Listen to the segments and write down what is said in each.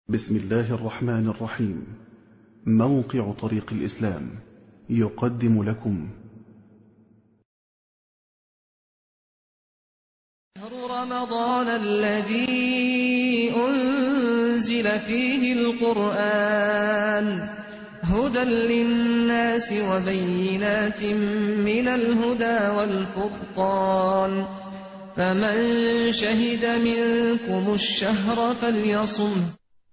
بسم الله الرحمن الرحيم. موقع طريق الإسلام يقدم لكم شهر رمضان الذي أنزل فيه القرآن هدى للناس وبينات من الهدى والفرقان، فمن شهد منكم الشهر فليصمه.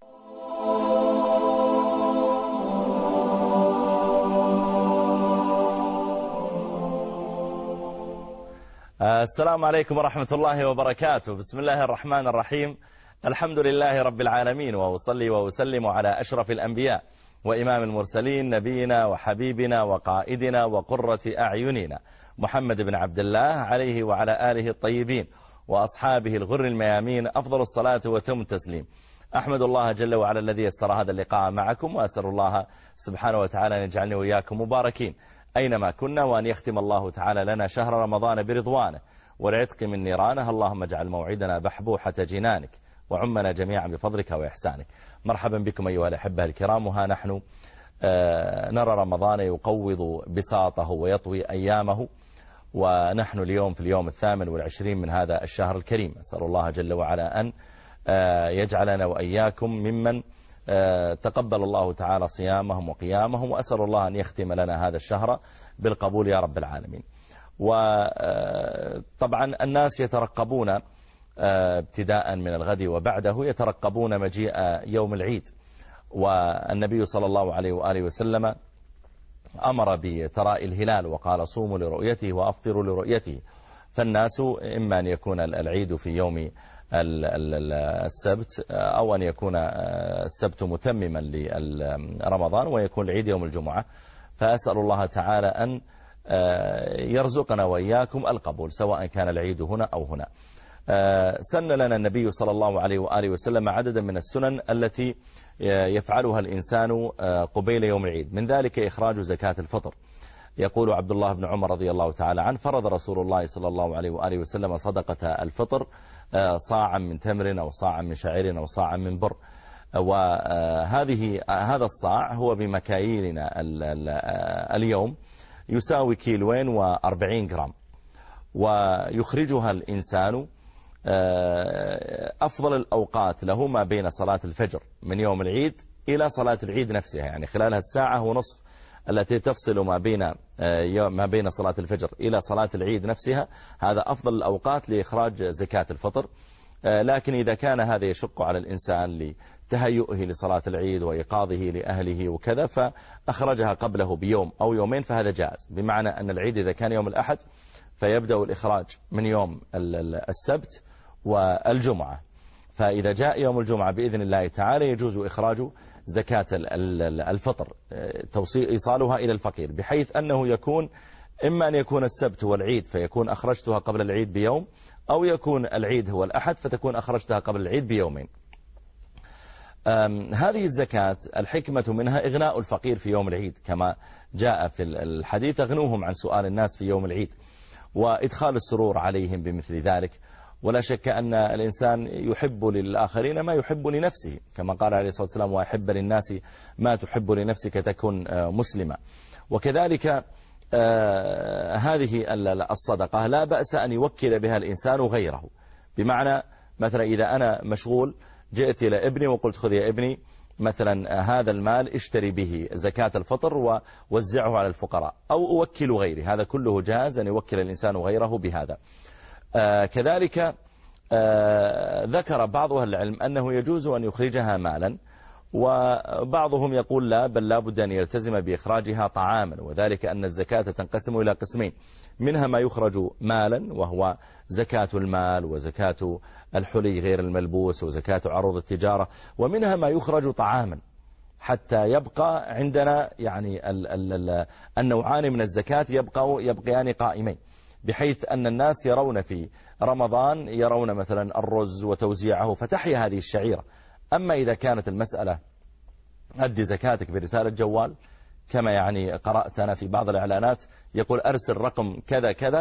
السلام عليكم ورحمة الله وبركاته. بسم الله الرحمن الرحيم. الحمد لله رب العالمين، وأصلي وأسلم على أشرف الأنبياء وإمام المرسلين، نبينا وحبيبنا وقائدنا وقرة أعيننا محمد بن عبد الله عليه وعلى آله الطيبين وأصحابه الغر الميامين أفضل الصلاة وتم التسليم. أحمد الله جل وعلا الذي يسر هذا اللقاء معكم، وأسأل الله سبحانه وتعالى أن يجعلني وإياكم مباركين أينما كنا، وأن يختم الله تعالى لنا شهر رمضان برضوانه والعتق من نيرانه. اللهم اجعل موعدنا بحبوحة جنانك وعمنا جميعا بفضلك وإحسانك. مرحبا بكم أيها الأحبة الكرام. وها نحن نرى رمضان يقوض بساطه ويطوي أيامه، ونحن اليوم في اليوم 28 من هذا الشهر الكريم. أسأل الله جل وعلا أن يجعلنا وإياكم ممن تقبل الله تعالى صيامهم وقيامهم، وأسأل الله أن يختم لنا هذا الشهر بالقبول يا رب العالمين. وطبعا الناس يترقبون ابتداء من الغد وبعده يترقبون مجيء يوم العيد، والنبي صلى الله عليه وآله وسلم أمر بتراء الهلال وقال صوموا لرؤيته وأفطروا لرؤيته. فالناس إما أن يكون العيد في يوم السبت، أو أن يكون السبت متمما لرمضان ويكون العيد يوم الجمعة. فأسأل الله تعالى أن يرزقنا وإياكم القبول سواء كان العيد هنا أو هنا. سن لنا النبي صلى الله عليه وآله وسلم عددا من السنن التي يفعلها الإنسان قبيل يوم العيد، من ذلك إخراج زكاة الفطر. يقول عبد الله بن عمر رضي الله تعالى عنه: فرض رسول الله صلى الله عليه وآله وسلم صدقة الفطر صاعا من تمر أو صاعا من شعير أو صاعا من بر، هذا الصاع هو بمكاييلنا اليوم يساوي 240 جرام، ويخرجها الإنسان أفضل الأوقات له ما بين صلاة الفجر من يوم العيد إلى صلاة العيد نفسها، يعني خلالها الساعة ونصف التي تفصل ما بين صلاة الفجر إلى صلاة العيد نفسها. هذا أفضل الأوقات لإخراج زكاة الفطر. لكن إذا كان هذا يشق على الإنسان لتهيئه لصلاة العيد وإيقاظه لأهله وكذا، فأخرجها قبله بيوم أو يومين فهذا جائز، بمعنى أن العيد إذا كان يوم الأحد فيبدأ الإخراج من يوم السبت والجمعة، فإذا جاء يوم الجمعة بإذن الله تعالى يجوز إخراج زكاة الفطر، إيصالها إلى الفقير، بحيث أنه يكون إما أن يكون السبت والعيد فيكون أخرجتها قبل العيد بيوم، أو يكون العيد هو الأحد فتكون أخرجتها قبل العيد بيومين. هذه الزكاة الحكمة منها إغناء الفقير في يوم العيد، كما جاء في الحديث: اغنوهم عن سؤال الناس في يوم العيد، وإدخال السرور عليهم بمثل ذلك. ولا شك أن الإنسان يحب للآخرين ما يحب لنفسه، كما قال عليه الصلاة والسلام: وأحب للناس ما تحب لنفسك تكن مسلما. وكذلك هذه الصدقة لا بأس أن يوكل بها الإنسان غيره، بمعنى مثلا إذا أنا مشغول جئت إلى ابني وقلت: خذ يا ابني مثلا هذا المال اشتري به زكاة الفطر ووزعه على الفقراء، أو أوكل غيري، هذا كله جاز أن يوكل الإنسان غيره بهذا. كذلك ذكر بعض أهل العلم أنه يجوز أن يخرجها مالا، وبعضهم يقول لا، بل لا بد أن يلتزم بإخراجها طعاما، وذلك أن الزكاة تنقسم إلى قسمين: منها ما يخرج مالا وهو زكاة المال وزكاة الحلي غير الملبوس وزكاة عروض التجارة، ومنها ما يخرج طعاما، حتى يبقى عندنا يعني النوعان من الزكاة يبقيان قائمين، بحيث أن الناس يرون في رمضان يرون مثلا الرز وتوزيعه فتحيا هذه الشعيرة. أما إذا كانت المسألة أدي زكاتك برسالة جوال، كما يعني قرأت أنا في بعض الإعلانات يقول: أرسل رقم كذا كذا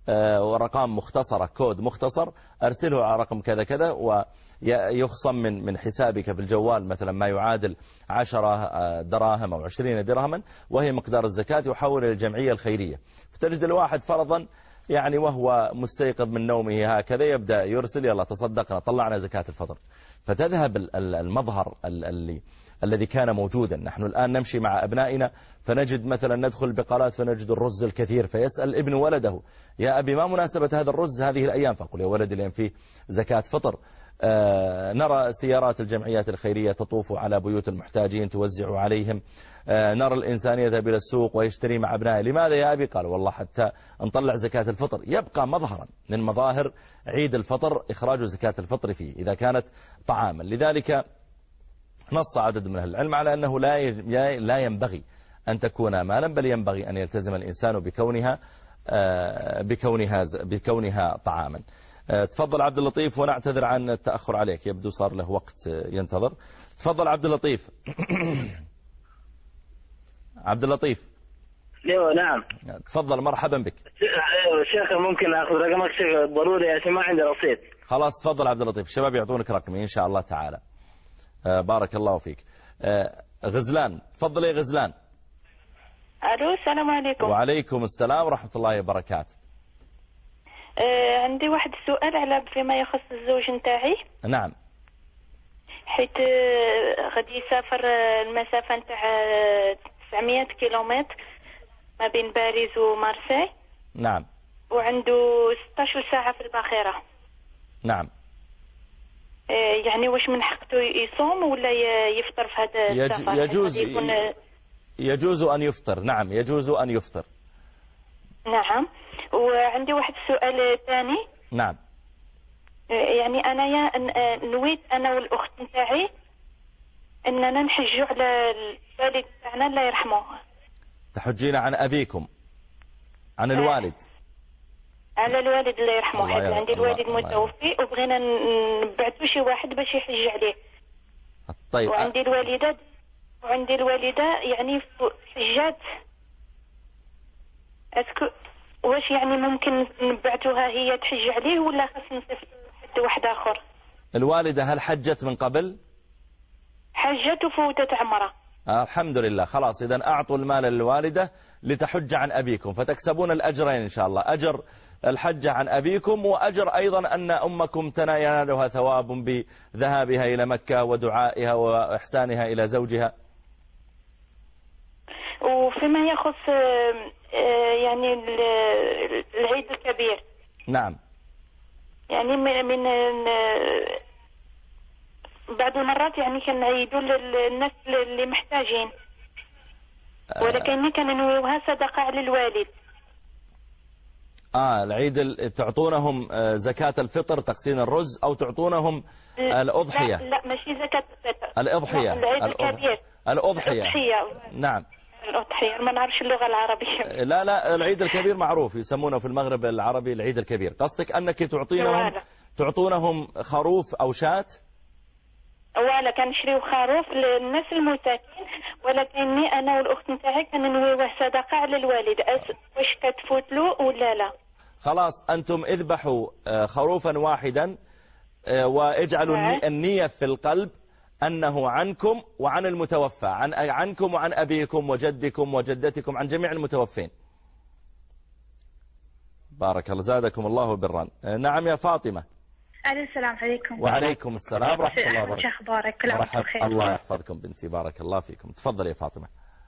ورقم مختصرة، كود مختصر، أرسله على رقم كذا كذا، ويخصم من حسابك في الجوال مثلا ما يعادل 10 دراهم أو 20 درهما، وهي مقدار الزكاة، يحول إلى الجمعية الخيرية. فتجد الواحد فرضا يعني وهو مستيقظ من نومه هكذا يبدأ يرسل: يلا تصدقنا، طلعنا زكاة الفطر. فتذهب المظهر الذي كان موجودا. نحن الآن نمشي مع أبنائنا فنجد مثلا ندخل البقالات فنجد الرز الكثير، فيسأل ابن ولده: يا أبي ما مناسبة هذا الرز هذه الأيام؟ فأقول: يا ولدي لأن فيه زكاة فطر. نرى سيارات الجمعيات الخيرية تطوف على بيوت المحتاجين توزع عليهم. نرى الإنسان يذهب إلى السوق ويشتري مع أبنائه. لماذا يا أبي؟ قال: والله حتى نطلع زكاة الفطر. يبقى مظهرا من مظاهر عيد الفطر إخراج زكاة الفطر فيه إذا كانت طعاما. لذلك نص عدد من أهل العلم على أنه لا ينبغي أن تكون مالا، بل ينبغي أن يلتزم الإنسان بكونها طعاما. تفضل عبد اللطيف، ونعتذر عن التأخر عليك، يبدو صار له وقت ينتظر. تفضل عبد اللطيف. عبد اللطيف. ايوه نعم. تفضل، مرحبا بك. شيخ ممكن اخذ رقمك شيخ ضروري يا ما عندي رصيد. خلاص تفضل عبد اللطيف، الشباب يعطونك رقمي إن شاء الله تعالى. بارك الله فيك. غزلان، تفضل يا غزلان. الو، السلام عليكم. وعليكم السلام ورحمة الله وبركاته. عندي واحد السؤال على فيما يخص الزوج نتاعي. نعم. حيت غادي يسافر المسافة نتاع 900 كيلومتر ما بين باريس ومارسي. نعم. وعنده 16 ساعة في الباخرة. نعم. يعني واش من حقته يصوم ولا يفطر في هذا السفر؟ يجوز أن يفطر. نعم، يجوز أن يفطر. نعم. وعندي واحد السؤال ثاني. نعم. يعني أنا نويت أنا والأخت نتاعي أننا نحجوا على الوالد تاعنا الله يرحمه. تحجين عن أبيكم، عن الوالد؟ على الوالد الله يرحمه، حيت عندي الوالد متوفي وبغينا نبعثوا شي واحد باش يحج عليه. طيب. وعندي الوالدة يعني حجات. اسكو واش يعني ممكن نبعثوها هي تحج عليه ولا خاص نصيفط حد واحد آخر؟ الوالدة هل حجت من قبل؟ حجت وفوتت عمره. الحمد لله. خلاص، إذن أعطوا المال للوالدة لتحج عن أبيكم، فتكسبون الأجرين إن شاء الله، أجر الحج عن أبيكم وأجر أيضا أن أمكم ينالها ثواب بذهابها إلى مكة ودعائها وإحسانها إلى زوجها. وفيما يخص يعني العيد الكبير. نعم. يعني من بعض المرات يعني كنعيدوا للناس اللي محتاجين، ولكن كننويوها صدقة على الوالد. العيد تعطونهم زكاة الفطر، تقسيم الرز، أو تعطونهم الأضحية؟ لا ماشي زكاة الفطر، الأضحية. العيد الكبير. الأضحية. نعم. الأضحية ما نعرفش اللغة العربية. لا العيد الكبير معروف، يسمونه في المغرب العربي العيد الكبير. قصدك أنك تعطونهم خروف أو شاة؟ ولا كنشريو خروف للناس المساكين، ولكني أنا والأخت نتاعي كننويوه صدقة على الوالد. واش كتفوت له ولا لا؟ خلاص، أنتم اذبحوا خروفا واحدا واجعلوا النية في القلب أنه عنكم وعن المتوفى، عنكم وعن أبيكم وجدكم وجدتكم، عن جميع المتوفين. بارك الله، زادكم الله برا. نعم يا فاطمة. السلام عليكم. وعليكم السلام ورحمة الله وبركاته. شو أخبارك؟ كل عام وأنتم بخير. الله يحفظكم بنتي، بارك الله فيكم. تفضل يا فاطمة.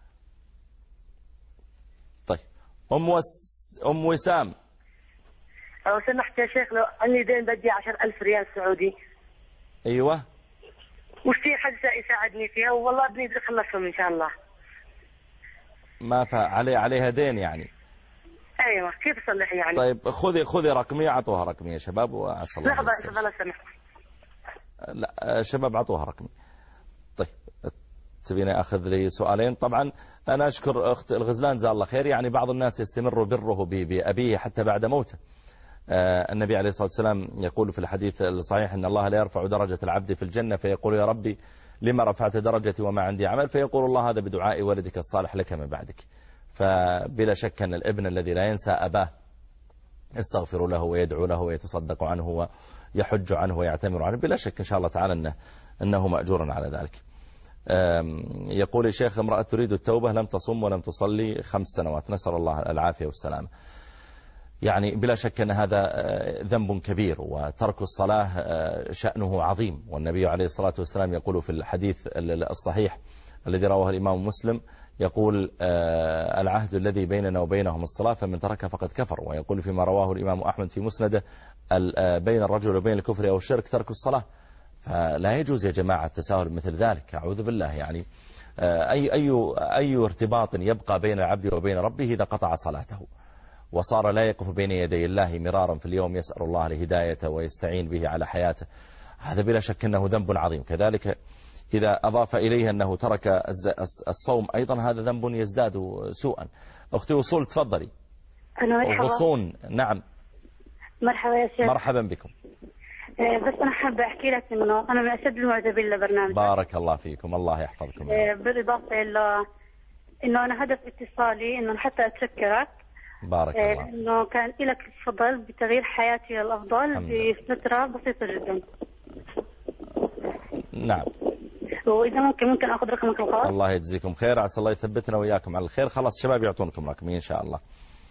طيب، أم وسام. لو سمحت يا شيخ، لو عندي دين بدي 10,000 ريال سعودي. أيوة. وش في حد يساعدني فيها؟ والله ابني بدي أخلصهم إن شاء الله. ما عليها دين يعني؟ أيوة، كيف أصلح يعني؟ طيب خذي رقمي، عطوها رقمي يا شباب وعسى الله. لحظة لو سمحت. لا شباب، عطوها رقمي. طيب، تبيني أخذ لي سؤالين؟ طبعا أنا أشكر أخت الغزلان جزاها الله خير. يعني بعض الناس يستمر بره بأبيه حتى بعد موته. النبي عليه الصلاة والسلام يقول في الحديث الصحيح أن الله لا يرفع درجة العبد في الجنة فيقول: يا ربي لما رفعت درجتي وما عندي عمل؟ فيقول الله: هذا بدعاء ولدك الصالح لك من بعدك. فبلا شك أن الابن الذي لا ينسى أباه يستغفر له ويدعو له ويتصدق عنه ويحج عنه ويعتمر عنه، بلا شك إن شاء الله تعالى أنه مأجور على ذلك. يقول الشيخ: امرأة تريد التوبة، لم تصم ولم تصلي 5 سنوات، نسأل الله العافية والسلامة. يعني بلا شك أن هذا ذنب كبير، وترك الصلاة شأنه عظيم، والنبي عليه الصلاة والسلام يقول في الحديث الصحيح الذي رواه الإمام مسلم، يقول: العهد الذي بيننا وبينهم الصلاة، فمن ترك فقد كفر. ويقول فيما رواه الإمام أحمد في مسنده: بين الرجل وبين الكفر أو الشرك ترك الصلاة. فلا يجوز يا جماعة التساهل مثل ذلك، أعوذ بالله. يعني أي ارتباط يبقى بين العبد وبين ربه إذا قطع صلاته وصار لا يقف بين يدي الله مرارا في اليوم يسأل الله الهداية ويستعين به على حياته، هذا بلا شك أنه ذنب عظيم. كذلك إذا أضاف إليه أنه ترك الصوم أيضا، هذا ذنب يزداد سوءا. أختي وصول، تفضلي. غصون، نعم. مرحبا يا شيخ. مرحبا بكم. بس أنا حابة أحكي لك إنه أنا من أشد المعجبين لبرنامج. بارك الله فيكم، الله يحفظكم. بالإضافة إنه أنا هدف اتصالي إنه حتى أتذكرك. بارك الله. إنه كان لك الفضل بتغيير حياتي للأفضل بفترة بسيطة جدا. نعم. وإذا ممكن أخذ رقمك الخاص. الله يجزيكم خير، عسى الله يثبتنا وإياكم على الخير. خلاص شباب يعطونكم رقمي إن شاء الله.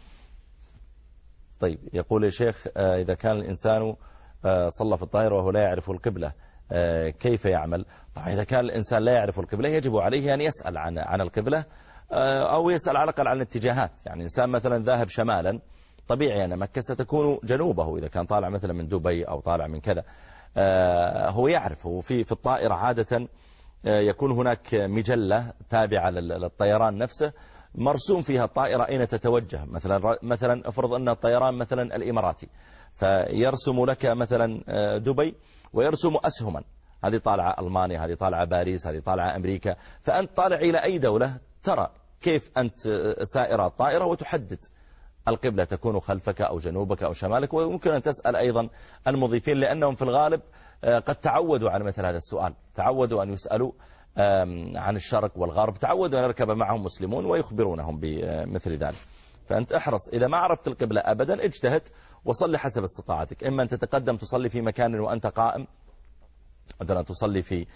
طيب، يقول يا شيخ: إذا كان الإنسان صلى في الطائرة وهو لا يعرف القبلة كيف يعمل؟ طبعا إذا كان الإنسان لا يعرف القبلة يجب عليه أن يسأل عن القبلة، أو يسأل على الأقل عن الاتجاهات. يعني إنسان مثلا ذاهب شمالا، طبيعي أن مكة ستكون جنوبه إذا كان طالع مثلا من دبي أو طالع من كذا. هو يعرف، هو في الطائرة عادة يكون هناك مجلة تابعة للطيران نفسه مرسوم فيها الطائرة أين تتوجه. مثلا افرض أن الطيران مثلا الإماراتي، فيرسم لك مثلا دبي ويرسم أسهما، هذه طالعة ألمانيا، هذه طالعة باريس، هذه طالعة أمريكا. فأنت طالع إلى أي دولة ترى كيف أنت سائر الطائرة وتحدد القبلة تكون خلفك أو جنوبك أو شمالك. ويمكن أن تسأل أيضا المضيفين، لأنهم في الغالب قد تعودوا على مثل هذا السؤال، تعودوا أن يسألوا عن الشرق والغرب، تعودوا أن يركب معهم مسلمون ويخبرونهم بمثل ذلك. فأنت احرص، إذا ما عرفت القبلة أبدا اجتهد وصلي حسب استطاعتك. إما أن تتقدم تصلي في مكان وأنت قائم، مثلا تصلي في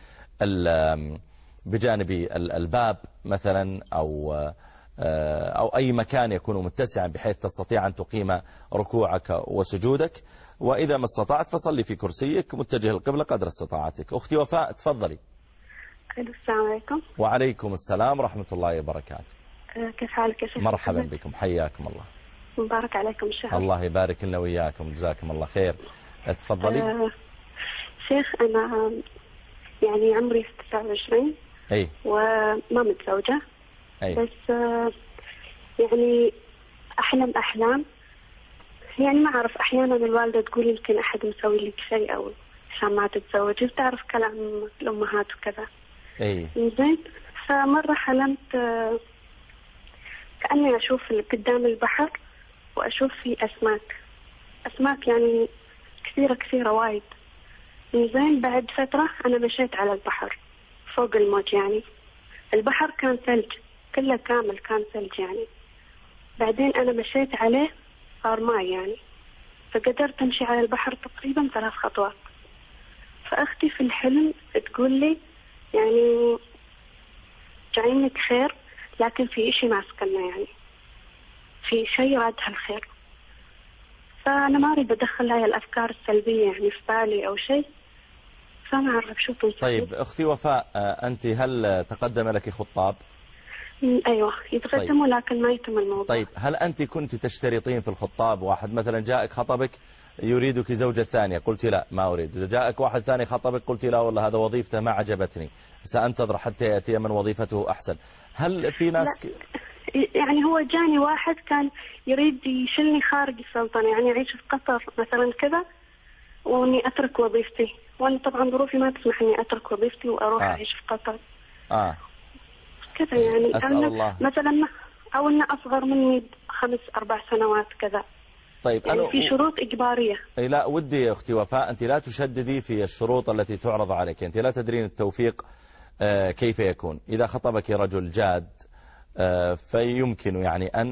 بجانب الباب مثلا، أو أي مكان يكون متسعا بحيث تستطيع أن تقيم ركوعك وسجودك. وإذا ما استطعت فصلي في كرسيك متجه القبلة قدر استطاعتك. أختي وفاء، تفضلي. السلام عليكم. وعليكم السلام ورحمة الله وبركاته. كيف حالك يا شيخ؟ مرحبا بكم، حياكم الله. مبارك عليكم الشهر. الله يبارك لنا وإياكم، جزاكم الله خير. تفضلي. شيخ، أنا يعني عمري 29 وما متزوجة. بس يعني أحلام يعني ما أعرف، أحيانا الوالدة تقول يمكن أحد مسوي لك شيء أو عشان ما تتزوجي، بتعرف كلام الأمهات وكذا. زين. فمرة حلمت كأني أشوف قدام البحر وأشوف فيه أسماك يعني كثيرة وايد. زين. بعد فترة أنا مشيت على البحر فوق الموج، يعني البحر كان ثلج كله كامل، كان ثلج يعني. بعدين أنا مشيت عليه صار ماء يعني، فقدرت أمشي على البحر تقريبا 3 خطوات. فأختي في الحلم تقول لي يعني جايينك خير، لكن في إشي ماسكنا، يعني في شيء رادها الخير. فأنا ما أريد أدخل هاي الأفكار السلبية يعني في بالي أو شيء، فما أعرف شو تنصحني. طيب أختي وفاء، أنت هل تقدم لك خطاب؟ أيوة يتقدموا. طيب. لكن ما يتم الموضوع. طيب هل أنت كنت تشترطين في الخطاب، واحد مثلا جاءك خطبك يريدك زوجة ثانية قلت لا ما أريد، إذا جاءك واحد ثاني خطبك قلت لا والله هذا وظيفته ما عجبتني سأنتظر حتى يأتي من وظيفته أحسن؟ هل في ناس يعني هو جاني واحد كان يريد يشلني خارج السلطنة، يعني أعيش في قطر مثلا كذا وإني أترك وظيفتي، وأنا طبعا ظروفي ما تسمح إني أترك وظيفتي وأروح أعيش في قطر كذا يعني. أسأل الله مثلا أو إنه أصغر مني 5-4 سنوات كذا. طيب يعني في شروط إجبارية. لا ودي يا أختي وفاء أنت لا تشددي في الشروط التي تعرض عليك، أنت لا تدرين التوفيق كيف يكون. إذا خطبك رجل جاد فيمكن يعني أن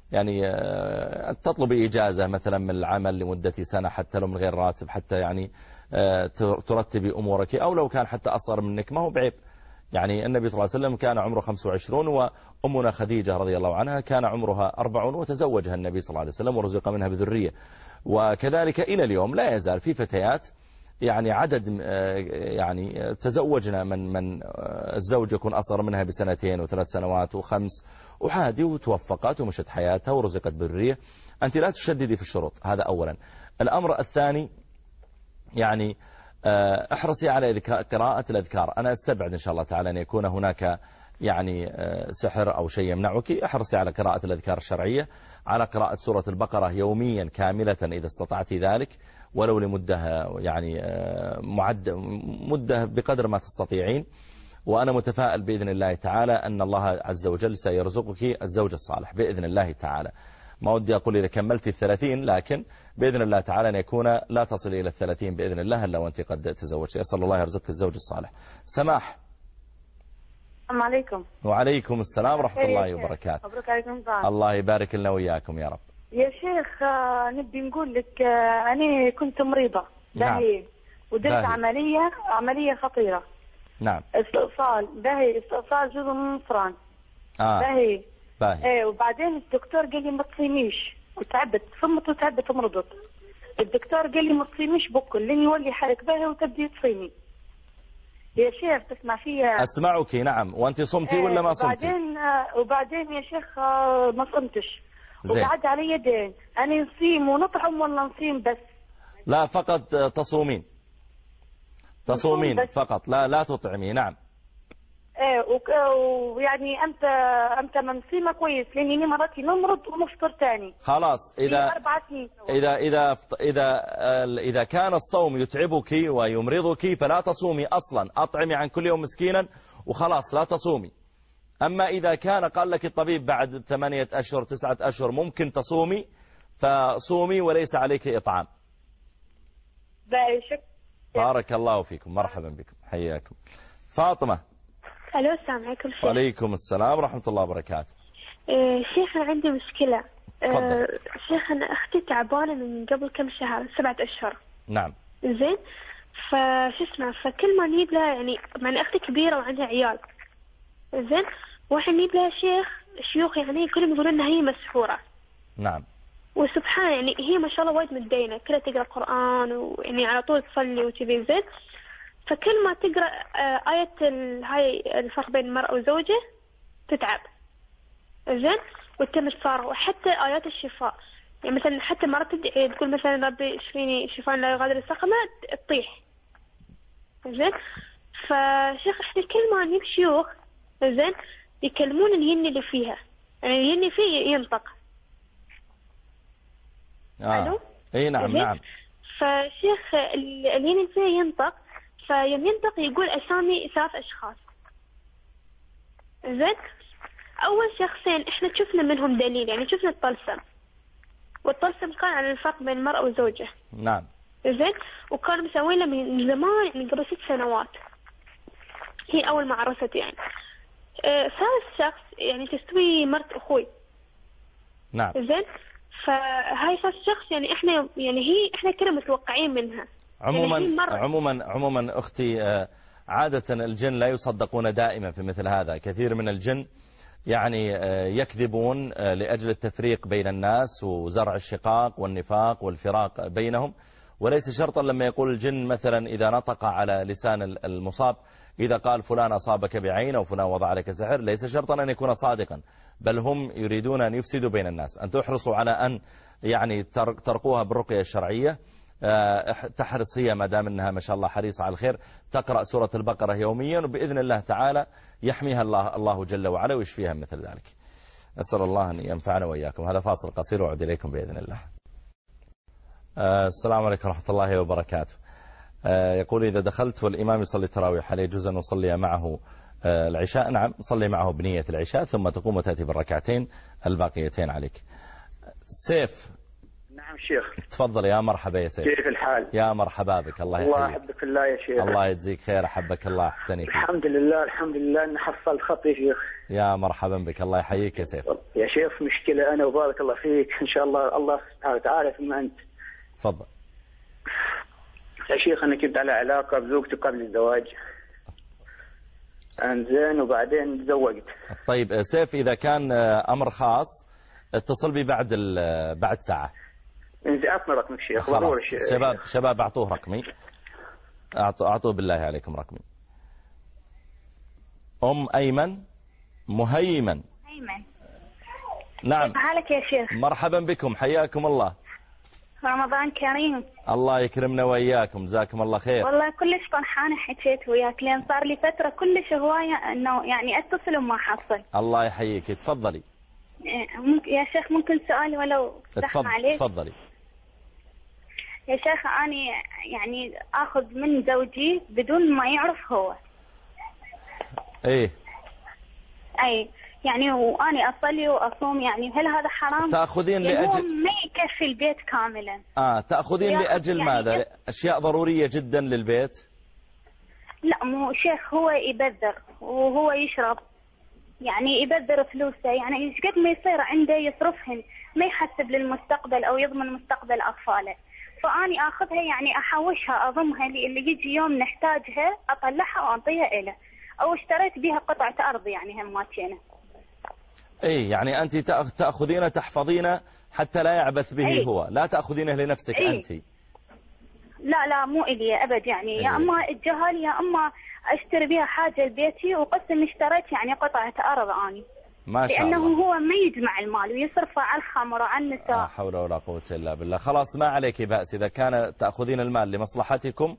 يعني تطلبي إجازة مثلا من العمل لمدة سنة حتى لو من غير راتب، حتى يعني ترتبي أمورك، أو لو كان حتى أصغر منك ما هو بعيب. يعني النبي صلى الله عليه وسلم كان عمره 25 وأمنا خديجة رضي الله عنها كان عمرها 40 وتزوجها النبي صلى الله عليه وسلم ورزق منها بذرية. وكذلك إلى اليوم لا يزال في فتيات يعني عدد يعني تزوجنا من الزوج يكون أصغر منها ب2 و3 سنوات و5 وعادي وتوفقت ومشت حياتها ورزقت بذرية. أنت لا تشددي في الشروط، هذا أولا. الأمر الثاني يعني احرصي على قراءة الأذكار. أنا استبعد إن شاء الله تعالى أن يكون هناك يعني سحر أو شيء يمنعك. احرصي على قراءة الأذكار الشرعية، على قراءة سورة البقرة يوميا كاملة إذا استطعت ذلك، ولو لمدة يعني مدة بقدر ما تستطيعين. وأنا متفائل بإذن الله تعالى أن الله عز وجل سيرزقك الزوج الصالح بإذن الله تعالى. ما ودي أقول إذا كملت 30، لكن بإذن الله تعالى أن يكون لا تصل إلى 30 بإذن الله إلا وأنت قد تزوجت. أسأل الله يرزقك الزوج الصالح. سماح. السلام عليكم. وعليكم السلام ورحمة الله وبركاته. مبروك عليكم. الله يبارك لنا وإياكم يا رب. يا شيخ نبي نقول لك أنا كنت مريضة باهي ودرت عملية خطيرة. نعم. استئصال جزء من النصران. باهي. ايه وبعدين الدكتور قال لي ما تصيميش، وتعبت صمت وتعبت ومرضت. الدكتور قال لي ما تصيميش بكل لين يولي حالك باهي وتبدي تصيمي. يا شيخ تسمع فيها؟ أسمعك. نعم. وأنت صمتي ولا ما صمتي؟ وبعدين يا شيخ ما صمتش. زين. وقعد علي يدين أنا نصيم ونطعم ولا نصيم بس؟ لا فقط تصومين فقط، لا تطعمي. نعم. ايه ويعني انت منصيمه كويس لاني مراتي نمرض ونفطر تاني. خلاص. إذا كان الصوم يتعبك ويمرضك فلا تصومي أصلا، أطعمي عن كل يوم مسكينا وخلاص لا تصومي. أما إذا كان قال لك الطبيب بعد 8 أشهر 9 أشهر ممكن تصومي فصومي وليس عليك إطعام. بارك الله فيكم. مرحبا بكم. حياكم. فاطمة. الو السلام عليكم. وعليكم السلام ورحمة الله وبركاته. شيخ أنا عندي مشكلة. تفضل. شيخ أنا أختي تعبانة من قبل كم شهر 7 أشهر. نعم. زين. فكل ما نجيب لها يعني مع أختي كبيرة وعندها عيال. زين. واحد نجيب لها شيوخ يعني كلهم يقولون إنها هي مسحورة. نعم. وسبحان يعني هي ما شاء الله وايد متدينة، كلها تقرأ قرآن ويعني على طول تصلي وكذي. زين. فكل ما تقرأ آية هاي الفرق بين المرأة وزوجه تتعب. زين. وتمش صار. وحتى آيات الشفاء يعني مثلا حتى مرة تدعي تقول مثلا ربي اشفيني شفاء لا يغادر سقما تطيح. زين. فشيخ احنا كل ما نجيب شيوخ زين يكلمون الجن اللي فيها، يعني الجن فيه ينطق. الو. اي نعم. نعم. فشيخ الجن اللي فيها ينطق، فيوم ينطق يقول أسامي 3 أشخاص. زين. أول شخصين إحنا شفنا منهم دليل، يعني شفنا الطلسم، والطلسم كان على الفرق بين المرأة وزوجه. نعم. زين. وكانوا مسوينه من زمان يعني قبل 6 سنوات. هي أول ما عرست يعني. ثالث شخص يعني تستوي مرت أخوي. نعم. زين. فهاي ثالث شخص يعني إحنا كده متوقعين منها. عموما أختي عادة الجن لا يصدقون دائما في مثل هذا. كثير من الجن يعني يكذبون لأجل التفريق بين الناس وزرع الشقاق والنفاق والفراق بينهم. وليس شرطا لما يقول الجن مثلا إذا نطق على لسان المصاب إذا قال فلان أصابك بعين أو فلان وضع لك سحر، ليس شرطا أن يكون صادقا، بل هم يريدون أن يفسدوا بين الناس. أن تحرصوا على أن يعني ترقوها بالرقية الشرعية. تحرص هي ما دام أنها ما شاء الله حريصة على الخير تقرأ سورة البقرة يوميا، وبإذن الله تعالى يحميها الله جل وعلا ويشفيها مثل ذلك. أسأل الله أن ينفعنا وإياكم. هذا فاصل قصير وأعود إليكم بإذن الله. السلام عليكم ورحمة الله وبركاته. يقول إذا دخلت والإمام يصلي التراويح هل يجوز أن نصلي معه العشاء؟ نعم، صلي معه بنية العشاء ثم تقوم وتأتي بالركعتين الباقيتين عليك. سيف. نعم شيخ. تفضل يا مرحبا يا سيف. كيف الحال؟ يا مرحبا بك. الله يحبك الله يا شيخ. الله يجزيك خير. أحبك الله أحسني فيك. الحمد لله الحمد لله أن حصلت خطي شيخ. يا مرحبا بك. الله يحييك يا سيف. يا شيخ مشكلة أنا وبارك الله فيك إن شاء الله سبحانه وتعالى ثم أنت. تفضل يا شيخ. أنا كنت على علاقة بزوجتي قبل الزواج انزين وبعدين تزوجت. طيب سيف إذا كان أمر خاص اتصل بي بعد ساعة. انزين أعطني رقمك شيخ. خلاص شباب أعطوه رقمي. أعطوه بالله عليكم رقمي. أم أيمن مهيمن. نعم. كيف حالك يا شيخ؟ مرحبا بكم حياكم الله. رمضان كريم. الله يكرمنا وإياكم جزاكم الله خير. والله كلش فرحانة حكيت وياك لأن صار لي فترة كلش هواية إنه يعني أتصل وما حصل. الله يحييك. تفضلي. يا شيخ ممكن سؤال ولو زحمة عليك؟ تفضلي. يا شيخ أنا يعني أخذ من زوجي بدون ما يعرف هو. إيه. أي يعني وأنا أصلي وأصوم يعني هل هذا حرام؟ تأخذين يعني لأجل ما يكفي البيت كاملا. تأخذين لأجل يعني ماذا؟ أشياء ضرورية جدا للبيت؟ لا مو شيخ هو يبذر وهو يشرب يعني يبذر فلوسه يعني ايش قد ما يصير عنده يصرفهن ما يحسب للمستقبل أو يضمن مستقبل أطفاله. فأني أخذها يعني أحوشها أضمها اللي يجي يوم نحتاجها أطلعها وأعطيها إله أو اشتريت بها قطعة أرض يعني هم ماتشينه. اي يعني أنت تأخذينه تحفظينه حتى لا يعبث به هو لا تأخذينه لنفسك أنت. لا مو إلي أبد يعني يا أما الجهل يا أما أشتري بها حاجة لبيتي وقسم اشتريت يعني قطعة أرض أني ما شاء الله. لأنه هو ما يجمع المال ويصرفه على الخمر وعلى النساء. لا حول ولا قوة إلا بالله. خلاص ما عليك بأس إذا كان تأخذين المال لمصلحتكم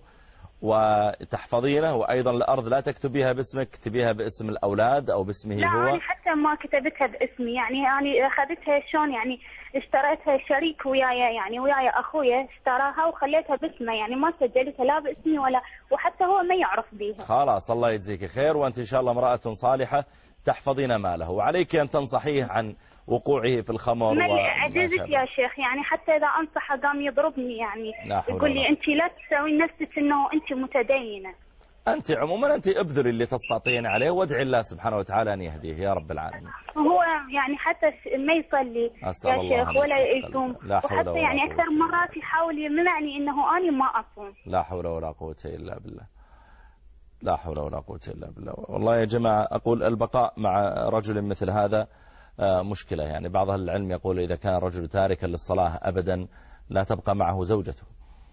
وتحفظينه وأيضا الأرض لا تكتبيها باسمك تبيها باسم الأولاد أو باسمه لا هو. لا أنا حتى ما كتبتها باسمي يعني أنا أخذتها شلون يعني اشتريتها شريك وياي يعني وياي أخويا اشتراها وخليتها باسمه يعني ما سجلتها لا باسمي ولا وحتى هو ما يعرف بيها. خلاص الله يجزيك خير وأنت إن شاء الله امرأة صالحة تحفظين ماله وعليك أن تنصحيه عن وقوعه في الخمر. عجزت يا شيخ يعني حتى إذا أنصحه قام يضربني يعني يقول لي أنت لا تسوي نفسك أنه أنت متدينة. أنت عموما أنت ابذلي اللي تستطيعين عليه وادعي الله سبحانه وتعالى أن يهديه يا رب العالمين. هو يعني حتى ما يصلي يا شيخ ولا يصوم وحتى يعني أكثر مرات يحاول يمنعني أنه أنا ما أصوم. لا حول ولا قوة إلا بالله. لا حول ولا قوة إلا بالله. والله يا جماعة أقول البقاء مع رجل مثل هذا مشكلة يعني بعض أهل العلم يقول إذا كان الرجل تاركا للصلاة أبدا لا تبقى معه زوجته.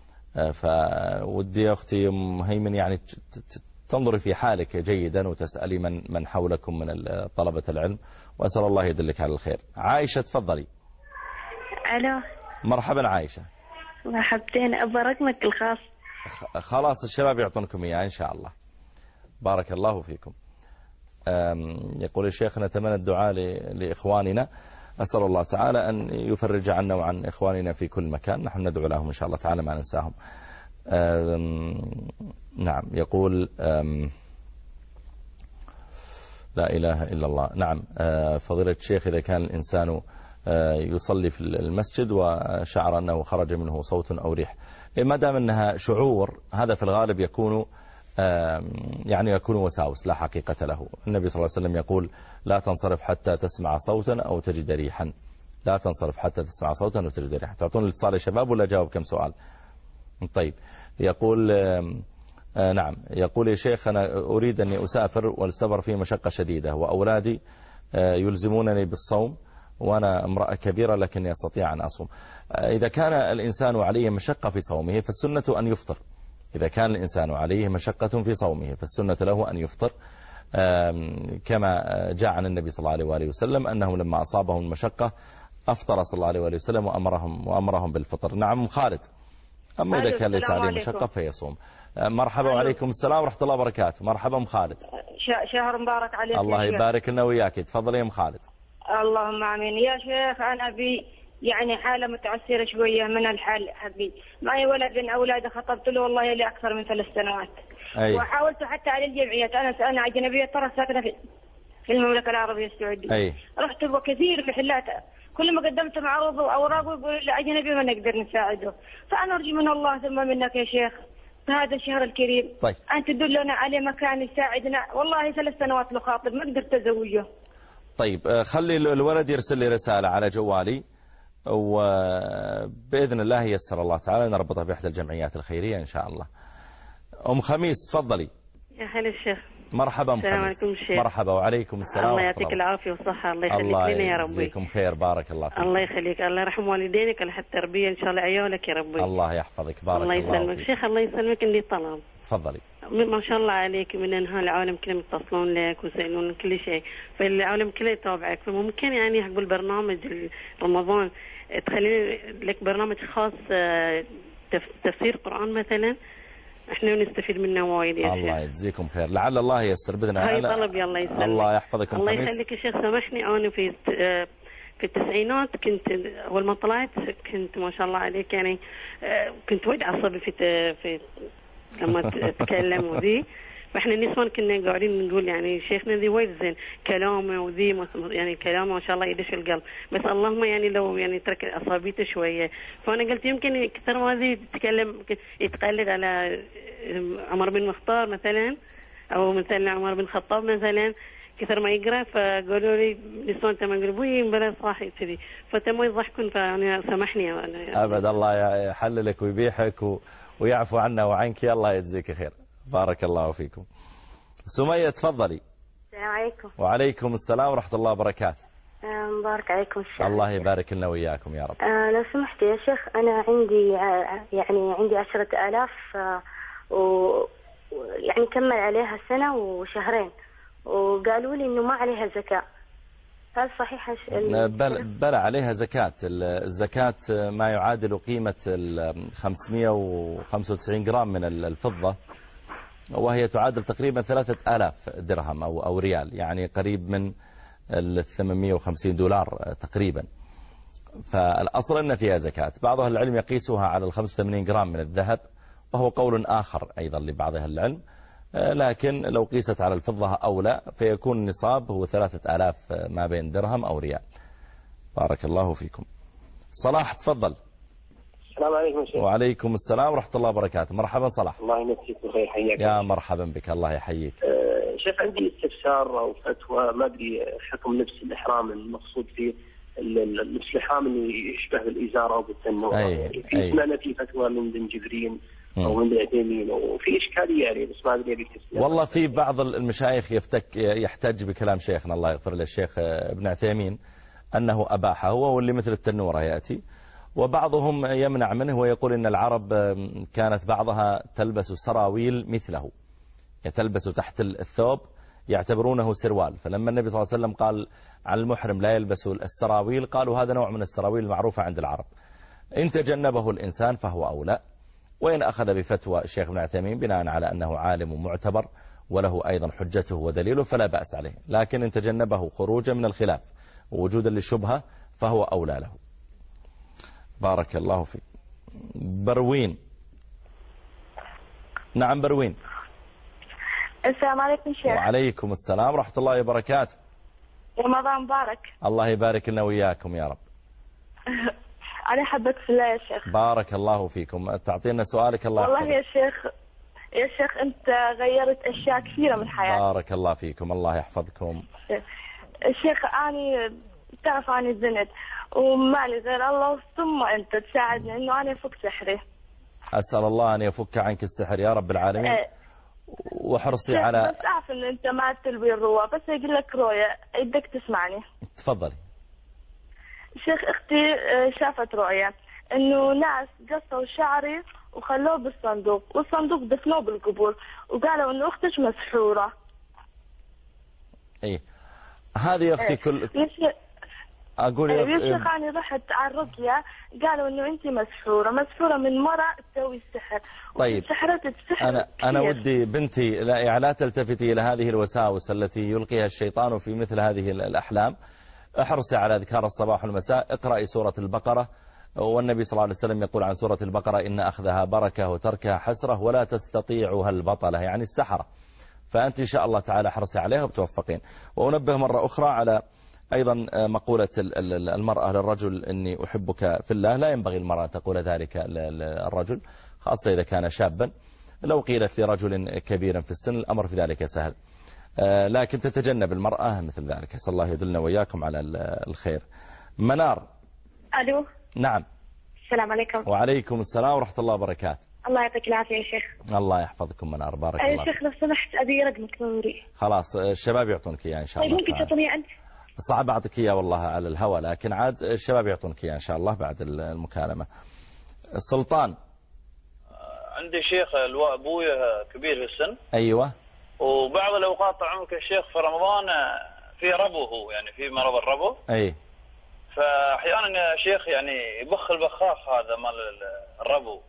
فودي أختي مهيمن يعني تنظري في حالك جيدا وتسألي من حولكم من طلبة العلم وأسأل الله يدلك على الخير. عائشة تفضلي. ألو. مرحبا عائشة. مرحبتين أبا رقمك الخاص. خلاص الشباب يعطونكم إياه إن شاء الله. بارك الله فيكم. يقول الشيخ نتمنى الدعاء لإخواننا أسأل الله تعالى أن يفرج عنا وعن إخواننا في كل مكان نحن ندعو لهم إن شاء الله تعالى ما ننساهم. نعم يقول لا إله إلا الله. نعم فضيلة الشيخ إذا كان الإنسان يصلي في المسجد وشعر أنه خرج منه صوت أو ريح ما دام أنها شعور هذا في الغالب يكون يعني يكون وساوس لا حقيقة له. النبي صلى الله عليه وسلم يقول لا تنصرف حتى تسمع صوتا أو تجد ريحا. لا تنصرف حتى تسمع صوتا أو تجد ريحا. تعطون الاتصال يا شباب ولا جاوب كم سؤال؟ طيب يقول نعم يقول يا شيخ أنا أريد أني أسافر والسفر فيه مشقة شديدة وأولادي يلزمونني بالصوم وأنا امرأة كبيرة لكني أستطيع أن أصوم. إذا كان الإنسان عليه مشقة في صومه فالسنة أن يفطر. إذا كان الإنسان عليه مشقة في صومه فالسنة له أن يفطر كما جاء عن النبي صلى الله عليه وآله وسلم أنهم لما أصابهم المشقة أفطر صلى الله عليه وآله وسلم وأمرهم بالفطر. نعم خالد. أما إذا كان ليس عليه مشقة فيصوم. مرحبا وعليكم السلام ورحمة الله وبركاته. مرحبا خالد. شهر مبارك عليك. الله يبارك لنا وياك. تفضلي يا خالد. اللهم آمين. يا شيخ أنا يعني حالة متعسرة شوية من الحال حقي معي ولد من أولادي خطبت له والله لي أكثر من 3 سنوات. وحاولت حتى على الجمعيات أنا أجنبية ترى ساكنة في المملكة العربية السعودية. رحت كثير محلات، كل ما قدمت معروض وأوراق يقول الأجنبي ما نقدر نساعده. فأنا أرجو من الله ثم منك يا شيخ في هذا الشهر الكريم أن تدلنا على مكان يساعدنا. والله 3 سنوات مخاطب ما قدرت أزوجه. طيب خلي الولد يرسل لي رسالة على جوالي، وبإذن الله يسر الله تعالى نربطها بإحدى الجمعيات الخيرية إن شاء الله. أم خميس تفضلي. يا هلا الشيخ. مرحبا أم خميس. مرحبا. وعليكم السلام. الله يعطيك العافية والصحة. الله يخليك لنا يا ربي. الله يجزيكم خير. بارك الله فيك. الله يخليك. الله يرحم والدينك على التربية إن شاء الله عيالك يا ربي. الله يحفظك. بارك الله فيك. الله يسلمك شيخ. الله يسلمك. عندي طلب. تفضلي. ما شاء الله عليك من أنها العالم كله متصلون لك ويسألون كل شيء، فالعالم كله يتابعك، فممكن يعني أقول برنامج رمضان تخلي لك برنامج خاص تفسير قرآن مثلا، احنا نستفيد منه وايد يا شيخ. الله يجزيكم خير. لعل الله ييسر باذن الله. هاي طلب. الله يسلمك. الله يحفظك. الله يخليك يا شيخ. سامحني انا في التسعينات كنت اول ما طلعت كنت ما شاء الله عليك يعني كنت وايد عصبي في لما تتكلم وذي، فاحنا النسوان كنا قاعدين نقول يعني شيخنا ذي وايد زين كلامه وذي، يعني كلامه ما شاء الله يدش القلب، بس اللهم يعني لو يعني ترك عصبيته شويه. فانا قلت يمكن كثر ما ذي تتكلم يتقلد على عمر بن مختار مثلا، او مثلا عمر بن الخطاب مثلا، كثر ما يقرا فقالوا لي نسوان تما يقولوا بوي مبلا صاحي كذي، فتما يضحكون، فانا سامحني ابد. الله يحللك ويبيحك ويعفو عنا وعنك. الله يجزيك خير. بارك الله فيكم. سمية تفضلي. السلام عليكم. وعليكم السلام ورحمة الله وبركاته. مبارك عليكم الشيخ. الله يبارك لنا وإياكم يا رب. لو سمحت يا شيخ، أنا عندي 10,000 يعني كمل عليها سنة وشهرين، وقالوا لي إنه ما عليها زكاة، هل صحيح؟ بلى عليها زكاة. الزكاة ما يعادل قيمة 595 جرام من الفضة، وهي تعادل تقريبا 3000 درهم أو ريال، يعني قريب من 850 دولار تقريبا. فالأصل أن فيها زكاة. بعض أهل العلم يقيسها على 85 جرام من الذهب، وهو قول آخر أيضا لبعض أهل العلم، لكن لو قيست على الفضة أولى، فيكون النصاب هو 3000 ما بين درهم أو ريال. بارك الله فيكم. صلاح تفضل. السلام عليكم شيخ. وعليكم السلام ورحمة الله وبركاته. مرحبا صلاح. الله يمسيك بخير. حياك. يا مرحبا بك. الله يحييك. شيخ عندي استفسار أو فتوى، ما أدري حكم لبس الإحرام المقصود فيه لبس الإحرام اللي يشبه الإزار أو بالتنور. في سمعنا في فتوى من بن جبرين أو من بن عثيمين، وفي إشكالية يعني، بس ما أدري أبيك تسمع. والله في بعض المشايخ يحتج بكلام شيخنا الله يغفر له الشيخ ابن عثيمين أنه أباحه هو واللي مثل التنورة يأتي، وبعضهم يمنع منه ويقول إن العرب كانت بعضها تلبس سراويل مثله، تلبس تحت الثوب يعتبرونه سروال، فلما النبي صلى الله عليه وسلم قال على المحرم لا يلبس السراويل، قالوا هذا نوع من السراويل المعروفة عند العرب. إن تجنبه الإنسان فهو أولى، وإن أخذ بفتوى الشيخ ابن عثيمين بناء على أنه عالم معتبر وله أيضا حجته ودليله فلا بأس عليه، لكن إن تجنبه خروجا من الخلاف ووجودا للشبهة فهو أولى له. بارك الله فيك. بروين. نعم بروين. السلام عليكم شيخ. وعليكم السلام ورحمة الله وبركاته. رمضان مبارك. الله يبارك لنا وإياكم يا رب. أنا حبك في الله يا شيخ. بارك الله فيكم. تعطينا سؤالك. الله والله يا شيخ أنت غيرت أشياء كثيرة من حياتي. بارك الله فيكم. الله يحفظكم. الشيخ أنا تعرف أنا زنت ومالي غير الله، ثم أنت تساعدني إنه أنا أفك سحري. أسأل الله أن يفك عنك السحر يا رب العالمين. وحرصي على. بس أعرف إن أنت ما تلوي الرؤى، بس يقول لك رؤيا بدك تسمعني. تفضلي. شيخ أختي شافت رؤيا إنه ناس قصوا شعري وخلوه بالصندوق، والصندوق دفنوه بالقبور، وقالوا إنه أختك مسحورة. إيه هذه يا أختي كل. أقول يا شيخ أنا رحت على الرقية قالوا إنه أنت مسحورة من مرة تسوي السحر. طيب أنا ودي بنتي لا تلتفتي إلى هذه الوساوس التي يلقيها الشيطان في مثل هذه الأحلام. احرصي على أذكار الصباح والمساء، اقرأي سورة البقرة، والنبي صلى الله عليه وسلم يقول عن سورة البقرة إن أخذها بركة وتركها حسرة ولا تستطيعها البطلة، يعني السحرة. فأنت إن شاء الله تعالى حرصي عليها وبتوفقين. وأنبه مرة أخرى على أيضا مقولة المرأة للرجل إني أحبك في الله. لا ينبغي المرأة تقول ذلك للرجل، خاصة إذا كان شابا. لو قيلت لرجل كبير في السن الأمر في ذلك سهل، لكن تتجنب المرأة مثل ذلك. أسأل الله يدلنا وإياكم على الخير. منار. ألو. نعم. السلام عليكم. وعليكم السلام ورحمة الله وبركاته. الله يعطيك العافية يا شيخ. الله يحفظكم منار، بارك الله. يا شيخ لو سمحت أبي رقمك ضروري. خلاص الشباب يعطونك إياه إن شاء الله. طيب ممكن تعطوني أنت؟ صعب أعطيك إياه والله على الهواء، لكن عاد الشباب يعطونك إياه إن شاء الله بعد المكالمة. سلطان. عندي شيخ أبويا كبير في السن. أيوة. وبعض الأوقات عمرك الشيخ في رمضان في ربو، هو يعني في مرض الربو. أي. فأحيانا يا شيخ يعني يبخ البخاخ هذا مال الربو.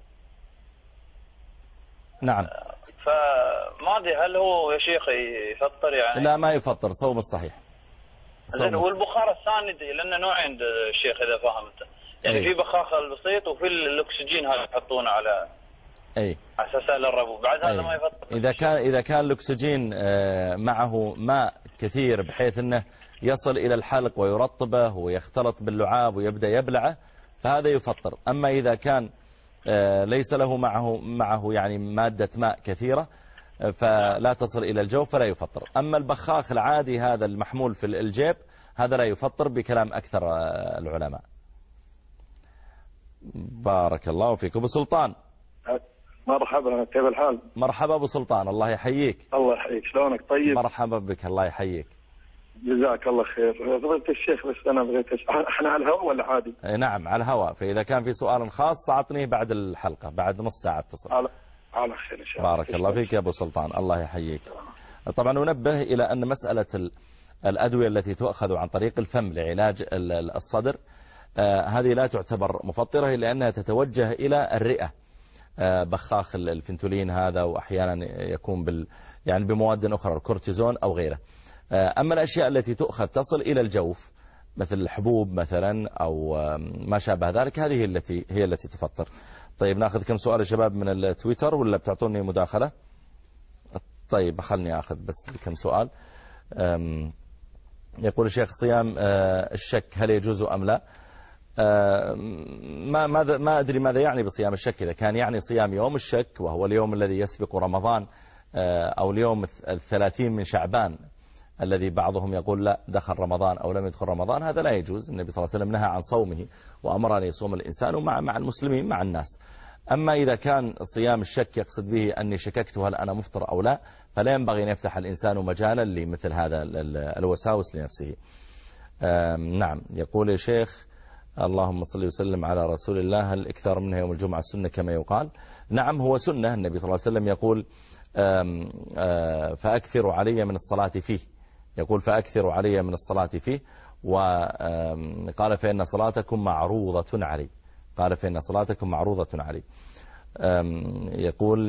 نعم. فما أدري هل هو يا شيخ يفطر يعني؟ لا ما يفطر، صوم الصحيح. والبخار الثاني لأنه نوعين الشيخ إذا فهمت، يعني في بخاخ البسيط وفي الأكسجين هذا يحطونه على أساس للربو، بعد هذا ما يفطر. إذا كان الأكسجين معه ماء كثير بحيث أنه يصل إلى الحلق ويرطبه ويختلط باللعاب ويبدأ يبلعه فهذا يفطر. أما إذا كان ليس له معه يعني مادة ماء كثيرة فلا تصل إلى الجوف فلا يفطر. أما البخاخ العادي هذا المحمول في الجيب هذا لا يفطر بكلام أكثر العلماء. بارك الله فيك. أبو سلطان. مرحبا، كيف الحال؟ مرحبا أبو سلطان، الله يحييك. الله يحييك، شلونك؟ طيب. مرحبا بك، الله يحييك. جزاك الله خير. فضيلة الشيخ بس أنا بغيت احنا على الهواء ولا عادي؟ نعم على الهواء، فإذا كان في سؤال خاص أعطني بعد الحلقة، بعد نص ساعة اتصل. على خير إن شاء الله. بارك الله فيك يا أبو سلطان، الله يحييك. طبعا ننبه إلى أن مسألة الأدوية التي تؤخذ عن طريق الفم لعلاج الصدر هذه لا تعتبر مفطرة لأنها تتوجه إلى الرئة. بخاخ الفنتولين هذا وأحيانا يكون يعني بمواد أخرى الكورتيزون أو غيره. أما الأشياء التي تؤخذ تصل إلى الجوف مثل الحبوب مثلا أو ما شابه ذلك هذه هي التي تفطر. طيب نأخذ كم سؤال يا شباب من التويتر ولا بتعطوني مداخلة؟ طيب خلني أخذ بس كم سؤال. يقول الشيخ صيام الشك هل يجوز أم لا؟ ما أدري ماذا يعني بصيام الشك. إذا كان يعني صيام يوم الشك وهو اليوم الذي يسبق رمضان أو اليوم 30 من شعبان الذي بعضهم يقول لا دخل رمضان أو لم يدخل رمضان، هذا لا يجوز. النبي صلى الله عليه وسلم نهى عن صومه وأمر أن يصوم الإنسان مع المسلمين مع الناس. أما إذا كان صيام الشك يقصد به أني شككت هل أنا مفطر أو لا فلا ينبغي أن يفتح الإنسان مجالا لمثل هذا الوساوس لنفسه. نعم. يقول يا شيخ اللهم صل وسلم على رسول الله هل اكثر منها يوم الجمعة سنة كما يقال؟ نعم هو سنة. النبي صلى الله عليه وسلم يقول فأكثروا علي من الصلاة فيه، يقول فأكثروا علي من الصلاة فيه، وقال فإن صلاتكم معروضة علي، قال فإن صلاتكم معروضة علي. يقول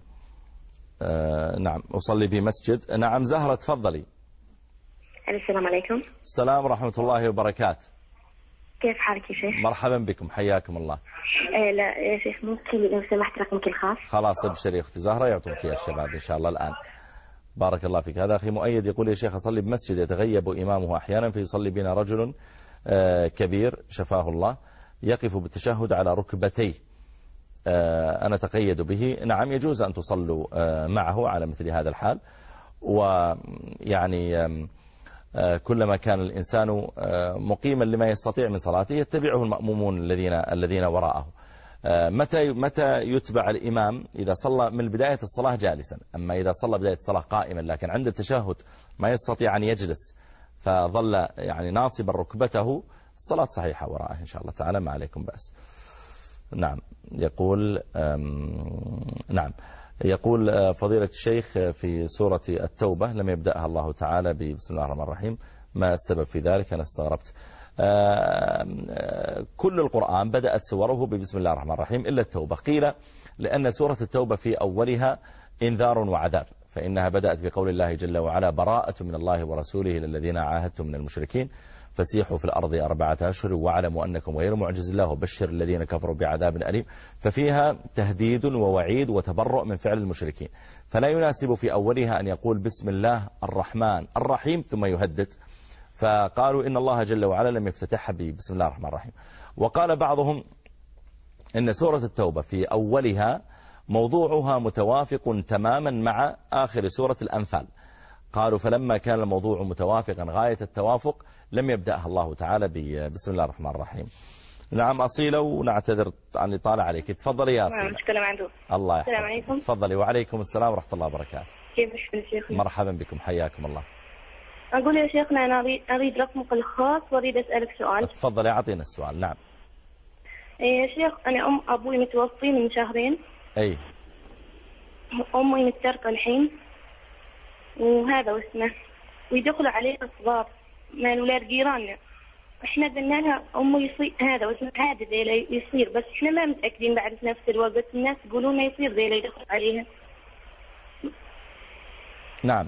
نعم أصلي بمسجد. نعم زهرة تفضلي. السلام عليكم. السلام ورحمة الله وبركاته. كيف حالك يا شيخ؟ مرحبا بكم، حياكم الله. لا يا شيخ ممكن لو سمحت رقمك الخاص؟ خلاص ابشري اختي زهرة يعطونك يا الشباب إن شاء الله الآن. بارك الله فيك. هذا أخي مؤيد يقول يا شيخ أصلي بمسجد يتغيب إمامه أحيانا فيصلي بنا رجل كبير شفاه الله يقف بالتشهد على ركبتيه، أنا تقيد به. نعم يجوز أن تصلوا معه على مثل هذا الحال، ويعني كلما كان الإنسان مقيما لما يستطيع من صلاته يتبعه المأمومون الذين وراءه. متى يتبع الإمام؟ إذا صلى من بداية الصلاة جالسا. أما إذا صلى بداية الصلاة قائما لكن عند التشهد ما يستطيع أن يجلس فظل يعني ناصبا ركبته الصلاة صحيحة وراءه إن شاء الله تعالى ما عليكم بأس. نعم. يقول نعم يقول فضيلة الشيخ في سورة التوبة لم يبدأها الله تعالى بسم الله الرحمن الرحيم، ما السبب في ذلك؟ أنا استغربت. كل القرآن بدأت سوره ببسم الله الرحمن الرحيم إلا التوبة. قيل لأن سورة التوبة في أولها إنذار وعذاب، فإنها بدأت بقول الله جل وعلا براءة من الله ورسوله للذين عاهدتم من المشركين فسيحوا في الأرض 4 أشهر واعلموا أنكم غير معجز الله وبشر الذين كفروا بعذاب أليم. ففيها تهديد ووعيد وتبرؤ من فعل المشركين، فلا يناسب في أولها أن يقول بسم الله الرحمن الرحيم ثم يهدد، فقالوا إن الله جل وعلا لم يفتتحها بسم الله الرحمن الرحيم. وقال بعضهم إن سورة التوبة في أولها موضوعها متوافق تماما مع آخر سورة الأنفال، قالوا فلما كان الموضوع متوافقا غاية التوافق لم يبدأها الله تعالى بسم الله الرحمن الرحيم. نعم أصيلة، ونعتذر عن الإطالة عليك. تفضلي يا أصيلة. مشكلة عنده. الله يحفظك. السلام عليكم. تفضلي. وعليكم السلام ورحمة الله وبركاته. كيف الحال شيخ؟ مرحبا بكم، حياكم الله. أقول يا شيخنا أنا أريد رقمك الخاص وأريد أسألك سؤال. تفضلي أعطينا السؤال. نعم. يا شيخ أنا أبوي متوفي من شهرين. أي. أمي متركة الحين وهذا واسمه، ويدخلوا عليه صغار من ولاد جيراننا. احنا قلنا لها أمي يصير هذا واسمه عادي ذي يصير، بس احنا ما متأكدين بعد في نفس الوقت الناس يقولون يصير ذي يدخل عليها. نعم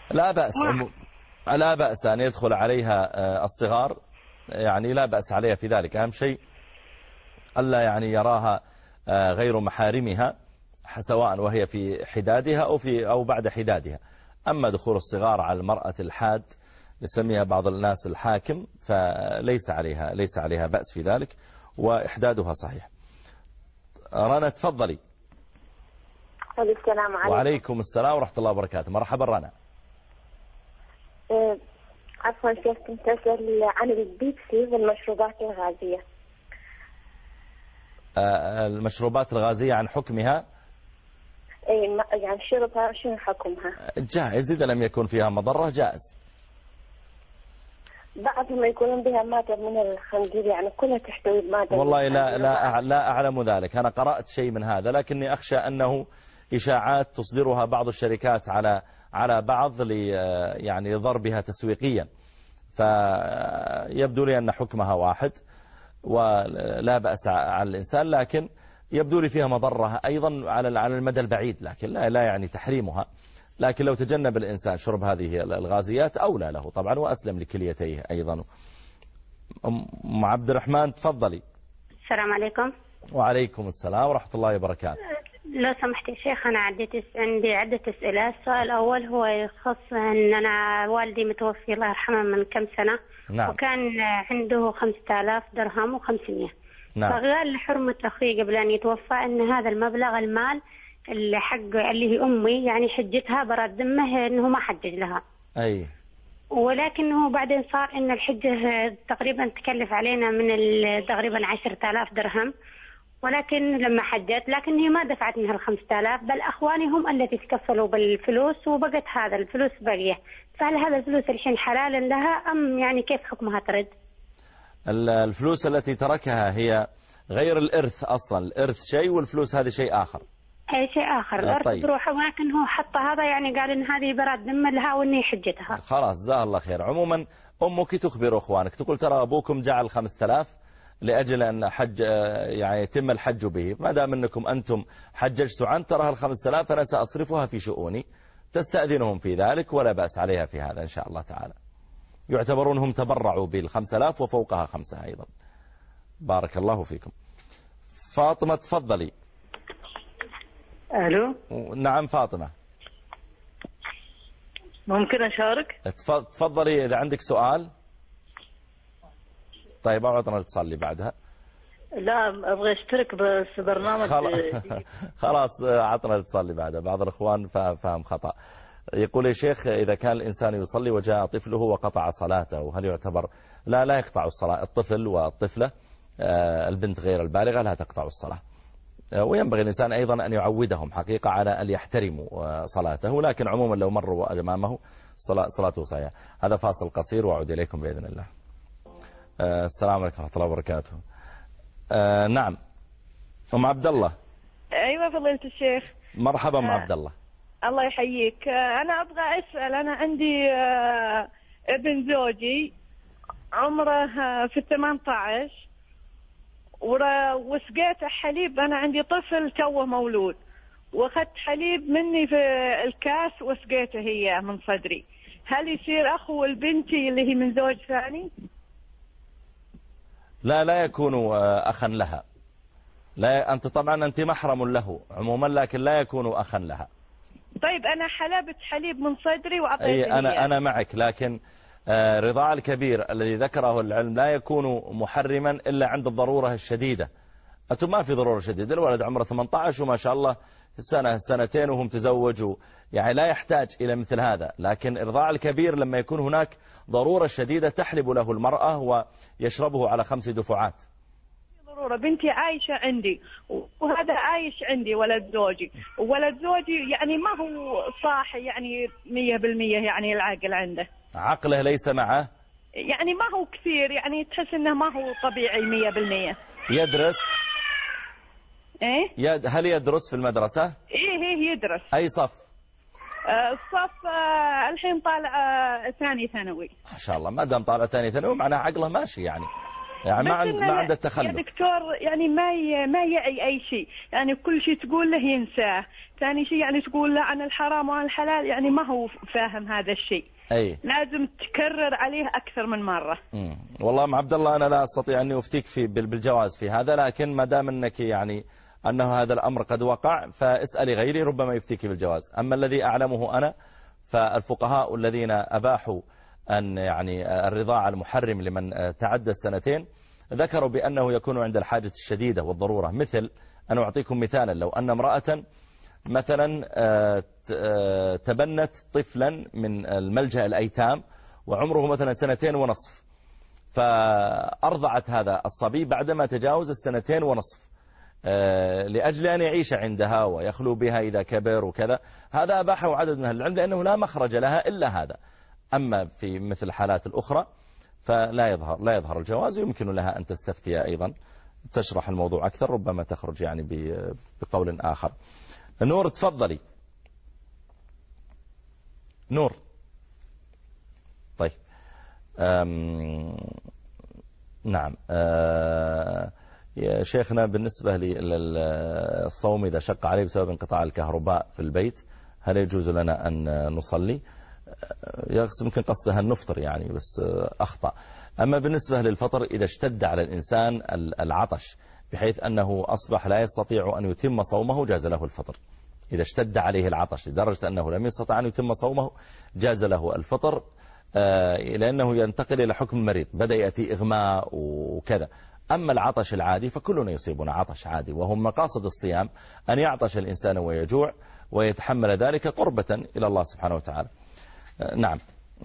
لا بأس أن يدخل عليها الصغار، يعني لا بأس عليها في ذلك. أهم شيء ألا يعني يراها غير محارمها سواء وهي في حدادها أو بعد حدادها. أما دخول الصغار على المرأة الحاد يسميها بعض الناس الحاكم فليس عليها بأس في ذلك، وإحدادها صحيح. رنا تفضلي. السلام عليكم. وعليكم السلام ورحمة الله وبركاته. مرحبا رنا. عفوا شيخ، كنت أسأل عن البيبسي والمشروبات الغازية. المشروبات الغازية عن حكمها؟ يعني شربها شنو حكمها؟ جائز إذا لم يكن فيها مضرة، جائز. بعض ما يكونون بها مادة من الخنزير، يعني كلها تحتوي مادة. والله لا أعلم ذلك، أنا قرأت شيء من هذا، لكني أخشى أنه إشاعات تصدرها بعض الشركات على بعض يعني ضربها تسويقيا، فيبدو لي أن حكمها واحد ولا بأس على الإنسان، لكن يبدو لي فيها مضرة أيضا على المدى البعيد، لكن لا يعني تحريمها. لكن لو تجنب الإنسان شرب هذه الغازيات أولى له طبعا وأسلم لكليتيه أيضا. أم عبد الرحمن تفضلي. السلام عليكم. وعليكم السلام ورحمة الله وبركاته. لو سمحت يا شيخ، أنا عندي عدة أسئلة. السؤال الأول هو يخص أن أنا والدي متوفي الله يرحمه من كم سنة. نعم. وكان عنده 5000 درهم و500. نعم. فقال لحرمة أخي قبل أن يتوفى أن هذا المبلغ المال اللي حق اللي هي أمي يعني حجتها برا ذمه أنه ما حجج لها. أي. ولكنه بعدين صار أن الحجة تقريبا تكلف علينا من تقريبا 10,000 درهم، ولكن لما حجت لكن هي ما دفعت منها 5000، بل أخواني هم التي تكفلوا بالفلوس وبقت هذا الفلوس باقية. فهل هذا الفلوس الحين حلال لها أم يعني كيف حكمها ترد؟ الفلوس التي تركها هي غير الإرث أصلا، الإرث شيء والفلوس هذه شيء آخر. أي شيء آخر. الأرث طيب. تروح، ولكن هو حط هذا يعني قال إن هذه برات ذمة لها وإني حجتها. خلاص جزاه الله خير. عموما أمك تخبر أخوانك تقول ترى أبوكم جعل 5000 لأجل أن حج يعني يتم الحج به، ما دام أنكم أنتم حججتوا عن ترى 5000 أنا سأصرفها في شؤوني، تستأذنهم في ذلك ولا بأس عليها في هذا إن شاء الله تعالى. يعتبرونهم تبرعوا بال5000 وفوقها 5 أيضا. بارك الله فيكم. فاطمة تفضلي. ألو. نعم فاطمة. ممكن أشارك؟ تفضلي إذا عندك سؤال. طيب أعطنا الاتصال اللي بعدها. لا أبغى أشترك بس برنامج. خلاص أعطنا الاتصال اللي بعدها. بعض الأخوان فهم خطأ. يقول يا شيخ إذا كان الإنسان يصلي وجاء طفله وقطع صلاته هل يعتبر؟ لا يقطع الصلاة. الطفل والطفلة البنت غير البالغة لا تقطع الصلاة، وينبغي الإنسان أيضا أن يعودهم حقيقة على أن يحترموا صلاته، لكن عموما لو مروا أمامه صلاته صحيحة. هذا فاصل قصير وأعود إليكم بإذن الله. السلام عليكم ورحمة الله وبركاته. نعم أم عبد الله. أيوة فضيلة الشيخ. مرحبا أم عبد الله. الله يحييك. أنا أبغى أسأل، أنا عندي ابن زوجي عمره في 18 وسقيته حليب. أنا عندي طفل توه مولود واخذت حليب مني في الكاس وسقيته هي من صدري، هل يصير أخو البنتي اللي هي من زوج ثاني؟ لا يكون أخا لها. لا، أنت طبعا أنت محرم له عموما، لكن لا يكون أخا لها. طيب أنا حلبت حليب من صدري وأعطيته. أنا معك، لكن رضاع الكبير الذي ذكره العلم لا يكون محرما إلا عند الضرورة الشديدة. أنتم ما في ضرورة شديدة، الولد عمره 18 وما شاء الله سنة سنتين وهم تزوجوا، يعني لا يحتاج إلى مثل هذا. لكن رضاع الكبير لما يكون هناك ضرورة شديدة تحلب له المرأة ويشربه على 5 دفعات. ضرورة بنتي عايشة عندي وهذا عايش عندي ولد زوجي، وولد زوجي يعني ما هو صاحي يعني 100%، يعني العقل عنده، عقله ليس معه، يعني ما هو كثير، يعني تحس انه ما هو طبيعي 100%. يدرس؟ ايه هل يدرس في المدرسة؟ ايه يدرس. اي صف؟ الصف الحين طالع ثاني ثانوي. ما شاء الله، ما دام طالع ثاني ثانوي معناه عقله ماشي، يعني ما عنده التخلف. يا دكتور يعني ما يعي أي شيء، يعني كل شيء تقول له ينساه. ثاني شيء يعني تقول له عن الحرام وعن الحلال، يعني ما هو فاهم هذا الشيء. أي لازم تكرر عليه أكثر من مرة. والله ام عبد الله أنا لا أستطيع أني أفتيك بالجواز في هذا، لكن ما دام أنك يعني أنه هذا الأمر قد وقع فاسألي غيري ربما يفتيك بالجواز. أما الذي أعلمه أنا فالفقهاء الذين أباحوا أن يعني الرضاعة المحرم لمن تعدى السنتين ذكروا بأنه يكون عند الحاجة الشديدة والضرورة. مثل أنا أعطيكم مثالا، لو أن امرأة مثلا تبنت طفلا من الملجأ الأيتام وعمره مثلا 2.5 سنين، فأرضعت هذا الصبي بعدما تجاوز 2.5 سنين لأجل أن يعيش عندها ويخلو بها إذا كبر وكذا، هذا أباحه عدد من أهل العلم لأنه لا مخرج لها إلا هذا. أما في مثل الحالات الأخرى فلا يظهر الجواز، يمكن لها أن تستفتي أيضا تشرح الموضوع أكثر، ربما تخرج يعني بقول آخر. نور تفضلي. نور طيب. نعم يا شيخنا، بالنسبة للصوم إذا شق عليه بسبب انقطاع الكهرباء في البيت هل يجوز لنا أن نصلي؟ يمكن قصدها النفطر يعني، بس أخطأ. أما بالنسبة للفطر إذا اشتد على الإنسان العطش بحيث أنه أصبح لا يستطيع أن يتم صومه جاز له الفطر. إذا اشتد عليه العطش لدرجة أنه لم يستطع أن يتم صومه جاز له الفطر، لأنه ينتقل إلى حكم المريض، بدأ يأتي إغماء وكذا. أما العطش العادي فكلنا يصيبنا عطش عادي، وهم مقاصد الصيام أن يعطش الإنسان ويجوع ويتحمل ذلك قربة إلى الله سبحانه وتعالى. نعم.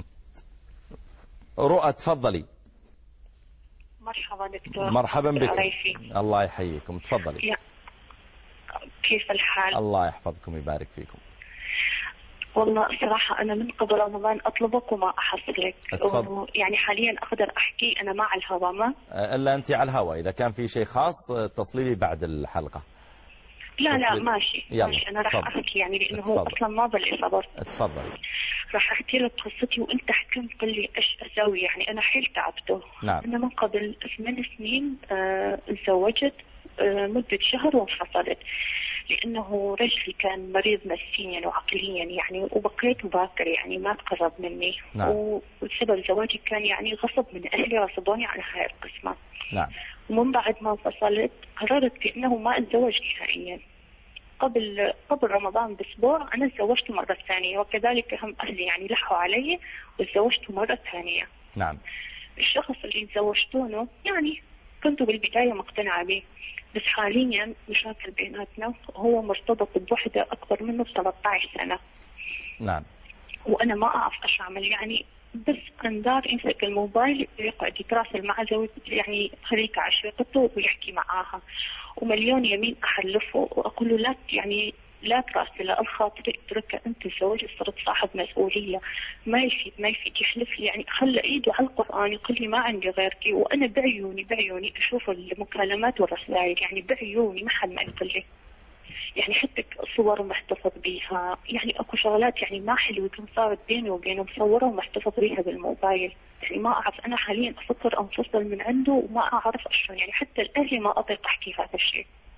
رؤى تفضلي. مرحبا دكتور. مرحبا بك. الله يحييكم، تفضلي. كيف الحال؟ الله يحفظكم ويبارك فيكم. والله صراحة أنا من قبل رمضان أطلبك وما أحصلك، يعني حاليا أقدر أحكي أنا ما على الهواء ما؟ إلا أنت على الهواء، إذا كان في شيء خاص تصلي بعد الحلقة. لا ماشي أنا راح أحكي يعني لأنه هو أصلا ما بلي صبر. تفضلي. راح أحكي لك قصتي وأنت حكمت قل لي إيش أسوي. يعني أنا حيل تعبته. نعم. أنا من قبل 8 سنين تزوجت مدة شهر وانفصلت لأنه رجلي كان مريض نفسيا وعقليا يعني، وبقيت باكر يعني ما تقرب مني. نعم. وسبب زواجي كان يعني غصب من أهلي، غصبوني على هاي القسمة. نعم. ومن بعد ما انفصلت قررت بأنه ما أتزوج نهائيا. قبل رمضان بأسبوع أنا تزوجت مرة ثانية، وكذلك هم أهلي يعني لحوا علي وتزوجت مرة ثانية. نعم. الشخص اللي تزوجتونه يعني كنت بالبداية مقتنعة به، بس حاليا مشاكل بيناتنا، هو مرتبط بوحدة أكبر منه ب13 سنة. نعم. وأنا ما أعرف إيش أعمل يعني، بس أنذار يمسك الموبايل يقعد يتراسل مع زوجته يعني خليك عشيقته ويحكي معاها، ومليون يمين أحلفه وأقول له لا تراسل الخاطر اتركها، أنت زوجي صرت صاحب مسؤولية، ما يفيد يحلف لي يعني، خلى إيده على القرآن يقول لي ما عندي غيرك، وأنا بعيوني أشوف المكالمات والرسائل يعني بعيوني ما حد ما يقول لي يعني، حتى صور محتفظ بيها يعني، اكو شغلات يعني ما حلوه يكون صارت بيني وبينه مصوره ومحتفظ بيها بالموبايل يعني. ما اعرف انا حاليا افكر انفصل من عنده وما اعرف اشو يعني، حتى الاهلي ما اطيق احكي هذا الشيء.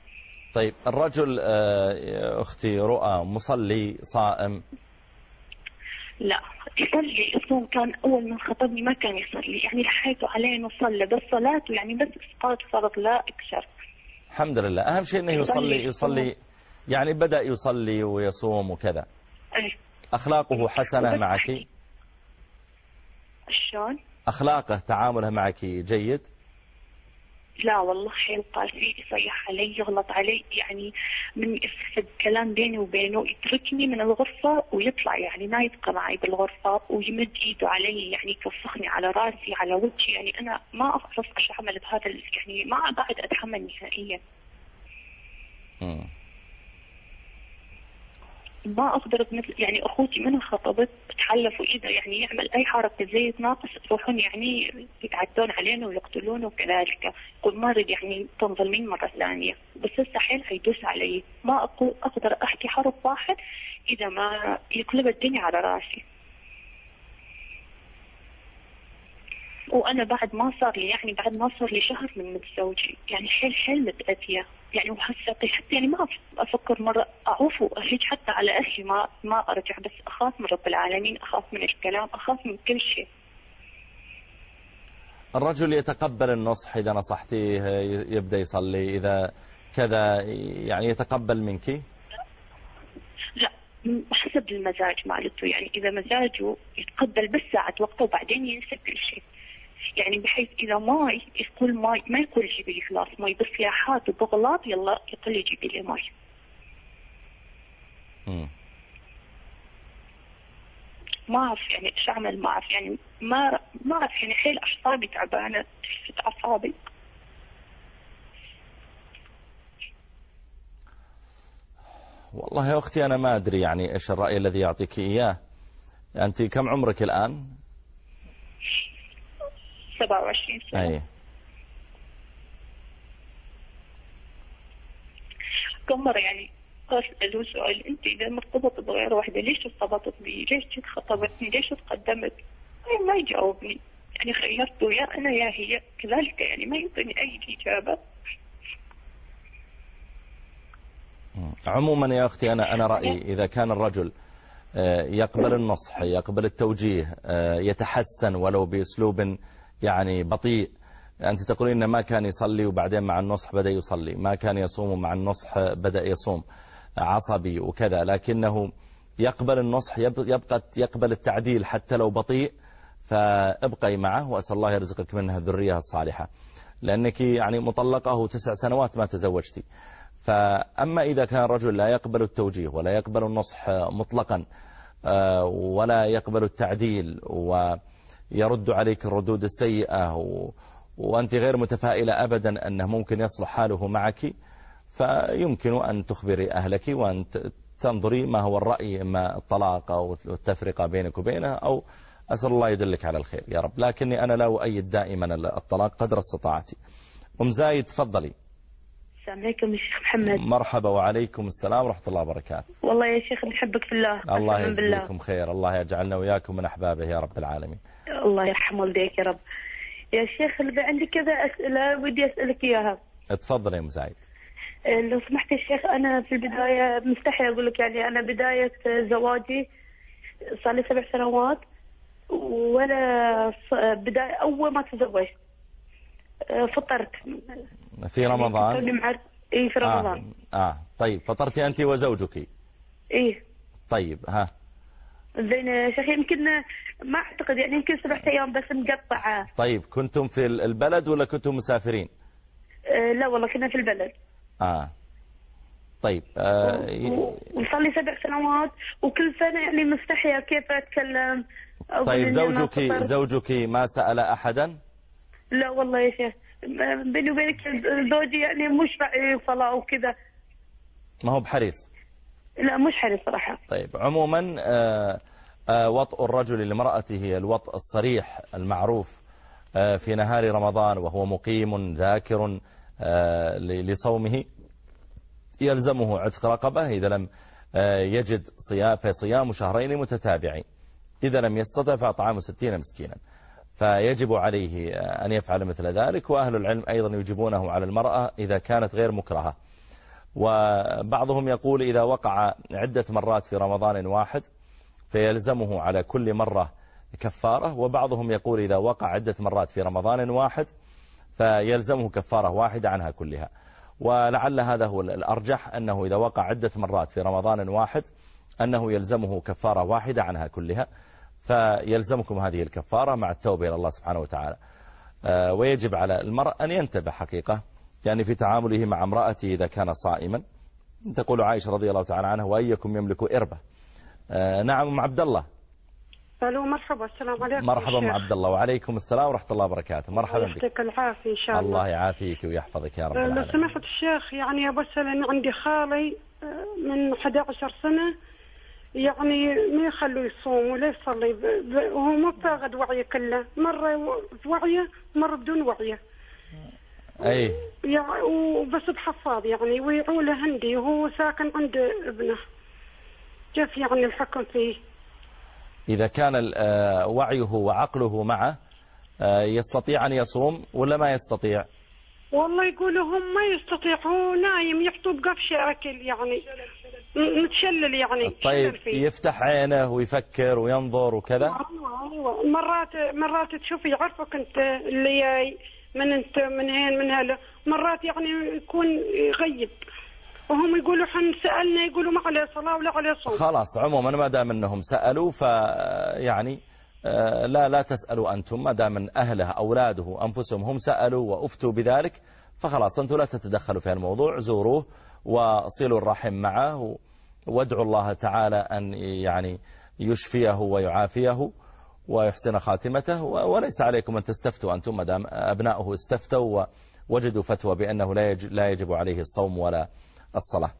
طيب الرجل أختي رؤى مصلي صائم؟ لا يصلي، يصوم. كان أول من خطبني ما كان يصلي، يعني لحيته عليه إنه صلى بس صلاته يعني بس إسقاط فرض لا أكثر. الحمد لله. أهم شيء إنه يصلي يعني بدأ يصلي ويصوم وكذا. أي. أخلاقه حسنة معك؟ شلون؟ أخلاقه تعامله معك جيد؟ لا والله حين قال فيه يصيح علي يغلط علي، يعني من يفسد كلام بيني وبينه، يتركني من الغرفة ويطلع، يعني ما يبقى معي بالغرفة ويمد ايده علي، يعني يكفخني على راسي على وجهي. يعني أنا ما أعرف ايش أعمل بهذا، يعني ما بعد أتحمل نهائيا. ما أقدر مثل يعني أخوتي منها خطبت بتحلفوا إذا يعني يعمل أي حركة زي ناقص يروحون يعني يتعدون علينا ويقتلونه وكذلك. قل ما أريد يعني تنظلمين مرة ثانية، بس السحيل هيدوس علي. ما أقدر أحكي حرف واحد إذا ما يقلب الدنيا على راسي. وأنا بعد ما صار لي شهر من متزوجي، يعني حيل متأذية يعني، وهسه حتى يعني ما أفكر مرة أعوف وأهج حتى على أهلي، ما أرجع، بس أخاف من رب العالمين، أخاف من الكلام، أخاف من كل شيء. الرجل يتقبل النصح إذا نصحتيه، يبدأ يصلي إذا كذا، يعني يتقبل منك؟ لا حسب المزاج مالته، يعني إذا مزاجه يتقبل بس ساعة وقته وبعدين ينسى كل شيء، يعني بحيث إذا ماي يقول ماي ما يقول جيبي لي خلاص ماي، بس سياحات وبغلط يلا يقول لي جيبي لي ماي. ما أعرف يعني إيش أعمل، ما أعرف يعني ما أعرف يعني حيل أعصابي تعبانة، تلفت أعصابي. والله يا أختي أنا ما أدري يعني إيش الرأي الذي يعطيك إياه. أنت كم عمرك الآن؟ 27 سنة. أي. كم مرة يعني أسأله سؤال، أنت إذا مرتبطة بغير واحدة ليش ارتبطت بي؟ ليش جيت خطبتني؟ ليش تقدمت؟ ما يجاوبني، يعني خيرته يا أنا يا هي كذلك، يعني ما يعطيني أي إجابة. عموما يا أختي أنا رأيي إذا كان الرجل يقبل النصح، يقبل التوجيه، يتحسن ولو بأسلوب يعني بطيء. أنت تقولين إن ما كان يصلي وبعدين مع النصح بدأ يصلي، ما كان يصوم ومع النصح بدأ يصوم، عصبي وكذا، لكنه يقبل النصح، يقبل التعديل حتى لو بطيء، فابقي معه وأسأل الله يرزقك منها الذرية الصالحة، لأنك يعني مطلقة 9 سنوات ما تزوجتي. فأما إذا كان رجل لا يقبل التوجيه ولا يقبل النصح مطلقا ولا يقبل التعديل ويرد عليك الردود السيئة وأنت غير متفائلة أبدا أنه ممكن يصلح حاله معك، فيمكن أن تخبري أهلك وأن تنظري ما هو الرأي، إما الطلاق أو التفرقة بينك وبينه، أو أسأل الله يدلك على الخير يا رب. لكني أنا لا أؤيد دائما الطلاق قدر استطاعتي. أم زايد تفضلي. السلام عليكم يا شيخ محمد. مرحبا. وعليكم السلام ورحمة الله وبركاته. والله يا شيخ نحبك في الله. الله يجزيكم خير، الله يجعلنا وياكم من أحبابه يا رب العالمين. الله يرحم والديك يا رب. يا شيخ اللي عندي كذا أسئلة ودي أسألك إياها. اتفضل يا مزايد. لو سمحت يا شيخ، أنا في البداية مستحي أقول لك، يعني أنا بداية زواجي صار لي 7 سنوات، ولا بداية أول ما تزوجت فطرت في رمضان. إيه في رمضان. طيب فطرتي أنت وزوجك؟ إيه. طيب ها زين يا شيخ، يمكن ما أعتقد يعني يمكن 7 أيام بس مقطعة. طيب كنتم في البلد ولا كنتم مسافرين؟ لا والله كنا في البلد. طيب وصار لي 7 سنوات وكل سنة يعني مستحية كيف أتكلم. طيب زوجك ما سأل أحدا؟ لا والله يا شيخ، بيني وبينك زوجي يعني مش راعي صلاة وكذا. ما هو بحريص؟ لا مش حريص صراحة. طيب عموما وطء الرجل لامرأته الوطء الصريح المعروف في نهار رمضان وهو مقيم ذاكر لصومه يلزمه عتق رقبة إذا لم يجد فصيام شهرين متتابعين، إذا لم يستطع فأطعام 60 مسكينا، فيجب عليه أن يفعل مثل ذلك. وأهل العلم أيضا يجبونه على المرأة إذا كانت غير مكرهة. وبعضهم يقول إذا وقع عدة مرات في رمضان واحد فيلزمه على كل مرة كفارة، وبعضهم يقول إذا وقع عدة مرات في رمضان واحد فيلزمه كفارة واحدة عنها كلها. ولعل هذا هو الأرجح، أنه إذا وقع عدة مرات في رمضان واحد أنه يلزمه كفارة واحدة عنها كلها، فيلزمكم هذه الكفارة مع التوبة إلى الله سبحانه وتعالى. ويجب على المرء أن ينتبه حقيقة يعني في تعامله مع امرأته إذا كان صائما. تقول عائشة رضي الله تعالى عنها: وأيكم يملك إربة. نعم أم عبد الله. الو مرحبا. السلام عليكم. مرحبا أم عبد الله. وعليكم السلام ورحمة الله وبركاته. مرحبا بك. يعطيك العافية إن شاء الله. الله يعافيك ويحفظك يا رب العالمين. لو سمحت الشيخ، يعني بسأل أن عندي خالي من 11 سنة يعني ما يخلوا يصوم ولا يصلي، وهو مو فاقد وعيه كله، مرة في وعيه مرة بدون وعيه. أي يعني وبس بحفاظ يعني، ويعوله هندي وهو ساكن عند ابنه. كيف يعني الحكم فيه؟ إذا كان وعيه وعقله معه يستطيع أن يصوم ولا ما يستطيع؟ والله يقولوا هم ما يستطيع، هو نايم يحطوا بقفش أكل يعني متشلل يعني. طيب يفتح عينه ويفكر وينظر وكذا. أيوة مرات تشوفي يعرفك أنت اللي جاي من أنت من هين من هلا، مرات يعني يكون يغيب، وهم يقولوا حن سألنا يقولوا ما عليه صلاة ولا عليه صوم. خلاص عموما ما دام انهم سألوا فيعني لا تسألوا أنتم، ما دام من أهله أولاده أنفسهم هم سألوا وأفتوا بذلك فخلاص أنتم لا تتدخلوا في الموضوع. زوروه وصلوا الرحم معه وادعوا الله تعالى أن يعني يشفيه ويعافيه ويحسن خاتمته، وليس عليكم أن تستفتوا أنتم ما دام أبنائه استفتوا ووجدوا فتوى بأنه لا يجب عليه الصوم ولا الصلاة.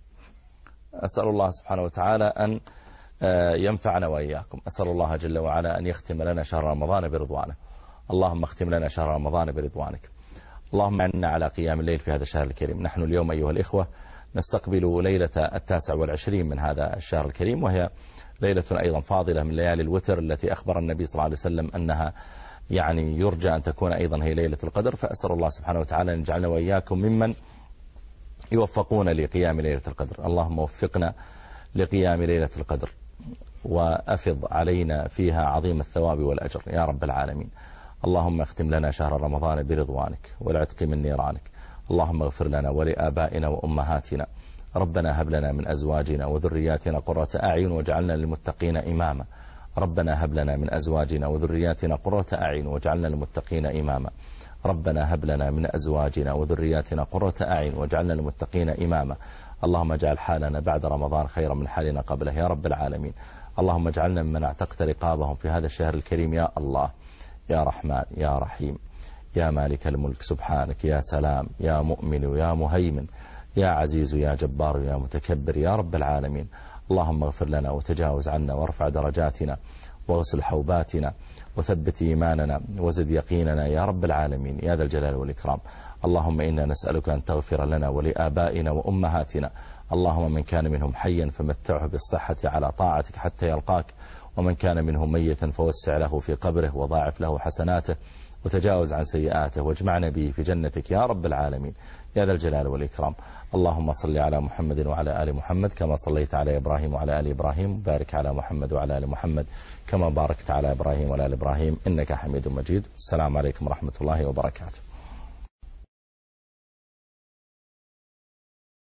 أسأل الله سبحانه وتعالى أن ينفعنا وإياكم. أسأل الله جل وعلا أن يختم لنا شهر رمضان برضوانه. اللهم اختم لنا شهر رمضان برضوانك. اللهم أعنا على قيام الليل في هذا الشهر الكريم. نحن اليوم أيها الإخوة نستقبل ليلة 29 من هذا الشهر الكريم، وهي ليلة أيضا فاضلة من ليالي الوتر التي أخبر النبي صلى الله عليه وسلم أنها يعني يرجى أن تكون أيضا هي ليلة القدر. فأسأل الله سبحانه وتعالى أن يجعلنا وإياكم ممن يوفقون لقيام ليلة القدر. اللهم وفقنا لقيام ليلة القدر وأفض علينا فيها عظيم الثواب والأجر يا رب العالمين. اللهم اختم لنا شهر رمضان برضوانك والعتق من نيرانك. اللهم اغفر لنا ولآبائنا وأمهاتنا. ربنا هب لنا من أزواجنا وذرياتنا قرة أعين واجعلنا للمتقين إماما. ربنا هب لنا من أزواجنا وذرياتنا قرة أعين واجعلنا للمتقين إماما. ربنا هب لنا من أزواجنا وذرياتنا قرة أعين واجعلنا للمتقين إماما. اللهم اجعل حالنا بعد رمضان خيرا من حالنا قبله يا رب العالمين. اللهم اجعلنا ممن اعتقت رقابهم في هذا الشهر الكريم يا الله يا رحمن يا رحيم يا مالك الملك. سبحانك يا سلام يا مؤمن يا مهيمن يا عزيز يا جبار يا متكبر يا رب العالمين. اللهم اغفر لنا وتجاوز عنا وارفع درجاتنا واغسل حوباتنا وثبت إيماننا وزد يقيننا يا رب العالمين يا ذا الجلال والإكرام. اللهم إنا نسألك أن تغفر لنا ولآبائنا وأمهاتنا. اللهم من كان منهم حيا فمتعه بالصحة على طاعتك حتى يلقاك، ومن كان منهم ميتا فوسع له في قبره وضاعف له حسناته وتجاوز عن سيئاته واجمعنا به في جنتك يا رب العالمين يا ذا الجلال والإكرام. اللهم صل على محمد وعلى آل محمد كما صليت على إبراهيم وعلى آل إبراهيم، بارك على محمد وعلى آل محمد كما باركت على إبراهيم وعلى آل إبراهيم إنك حميد مجيد. السلام عليكم ورحمة الله وبركاته.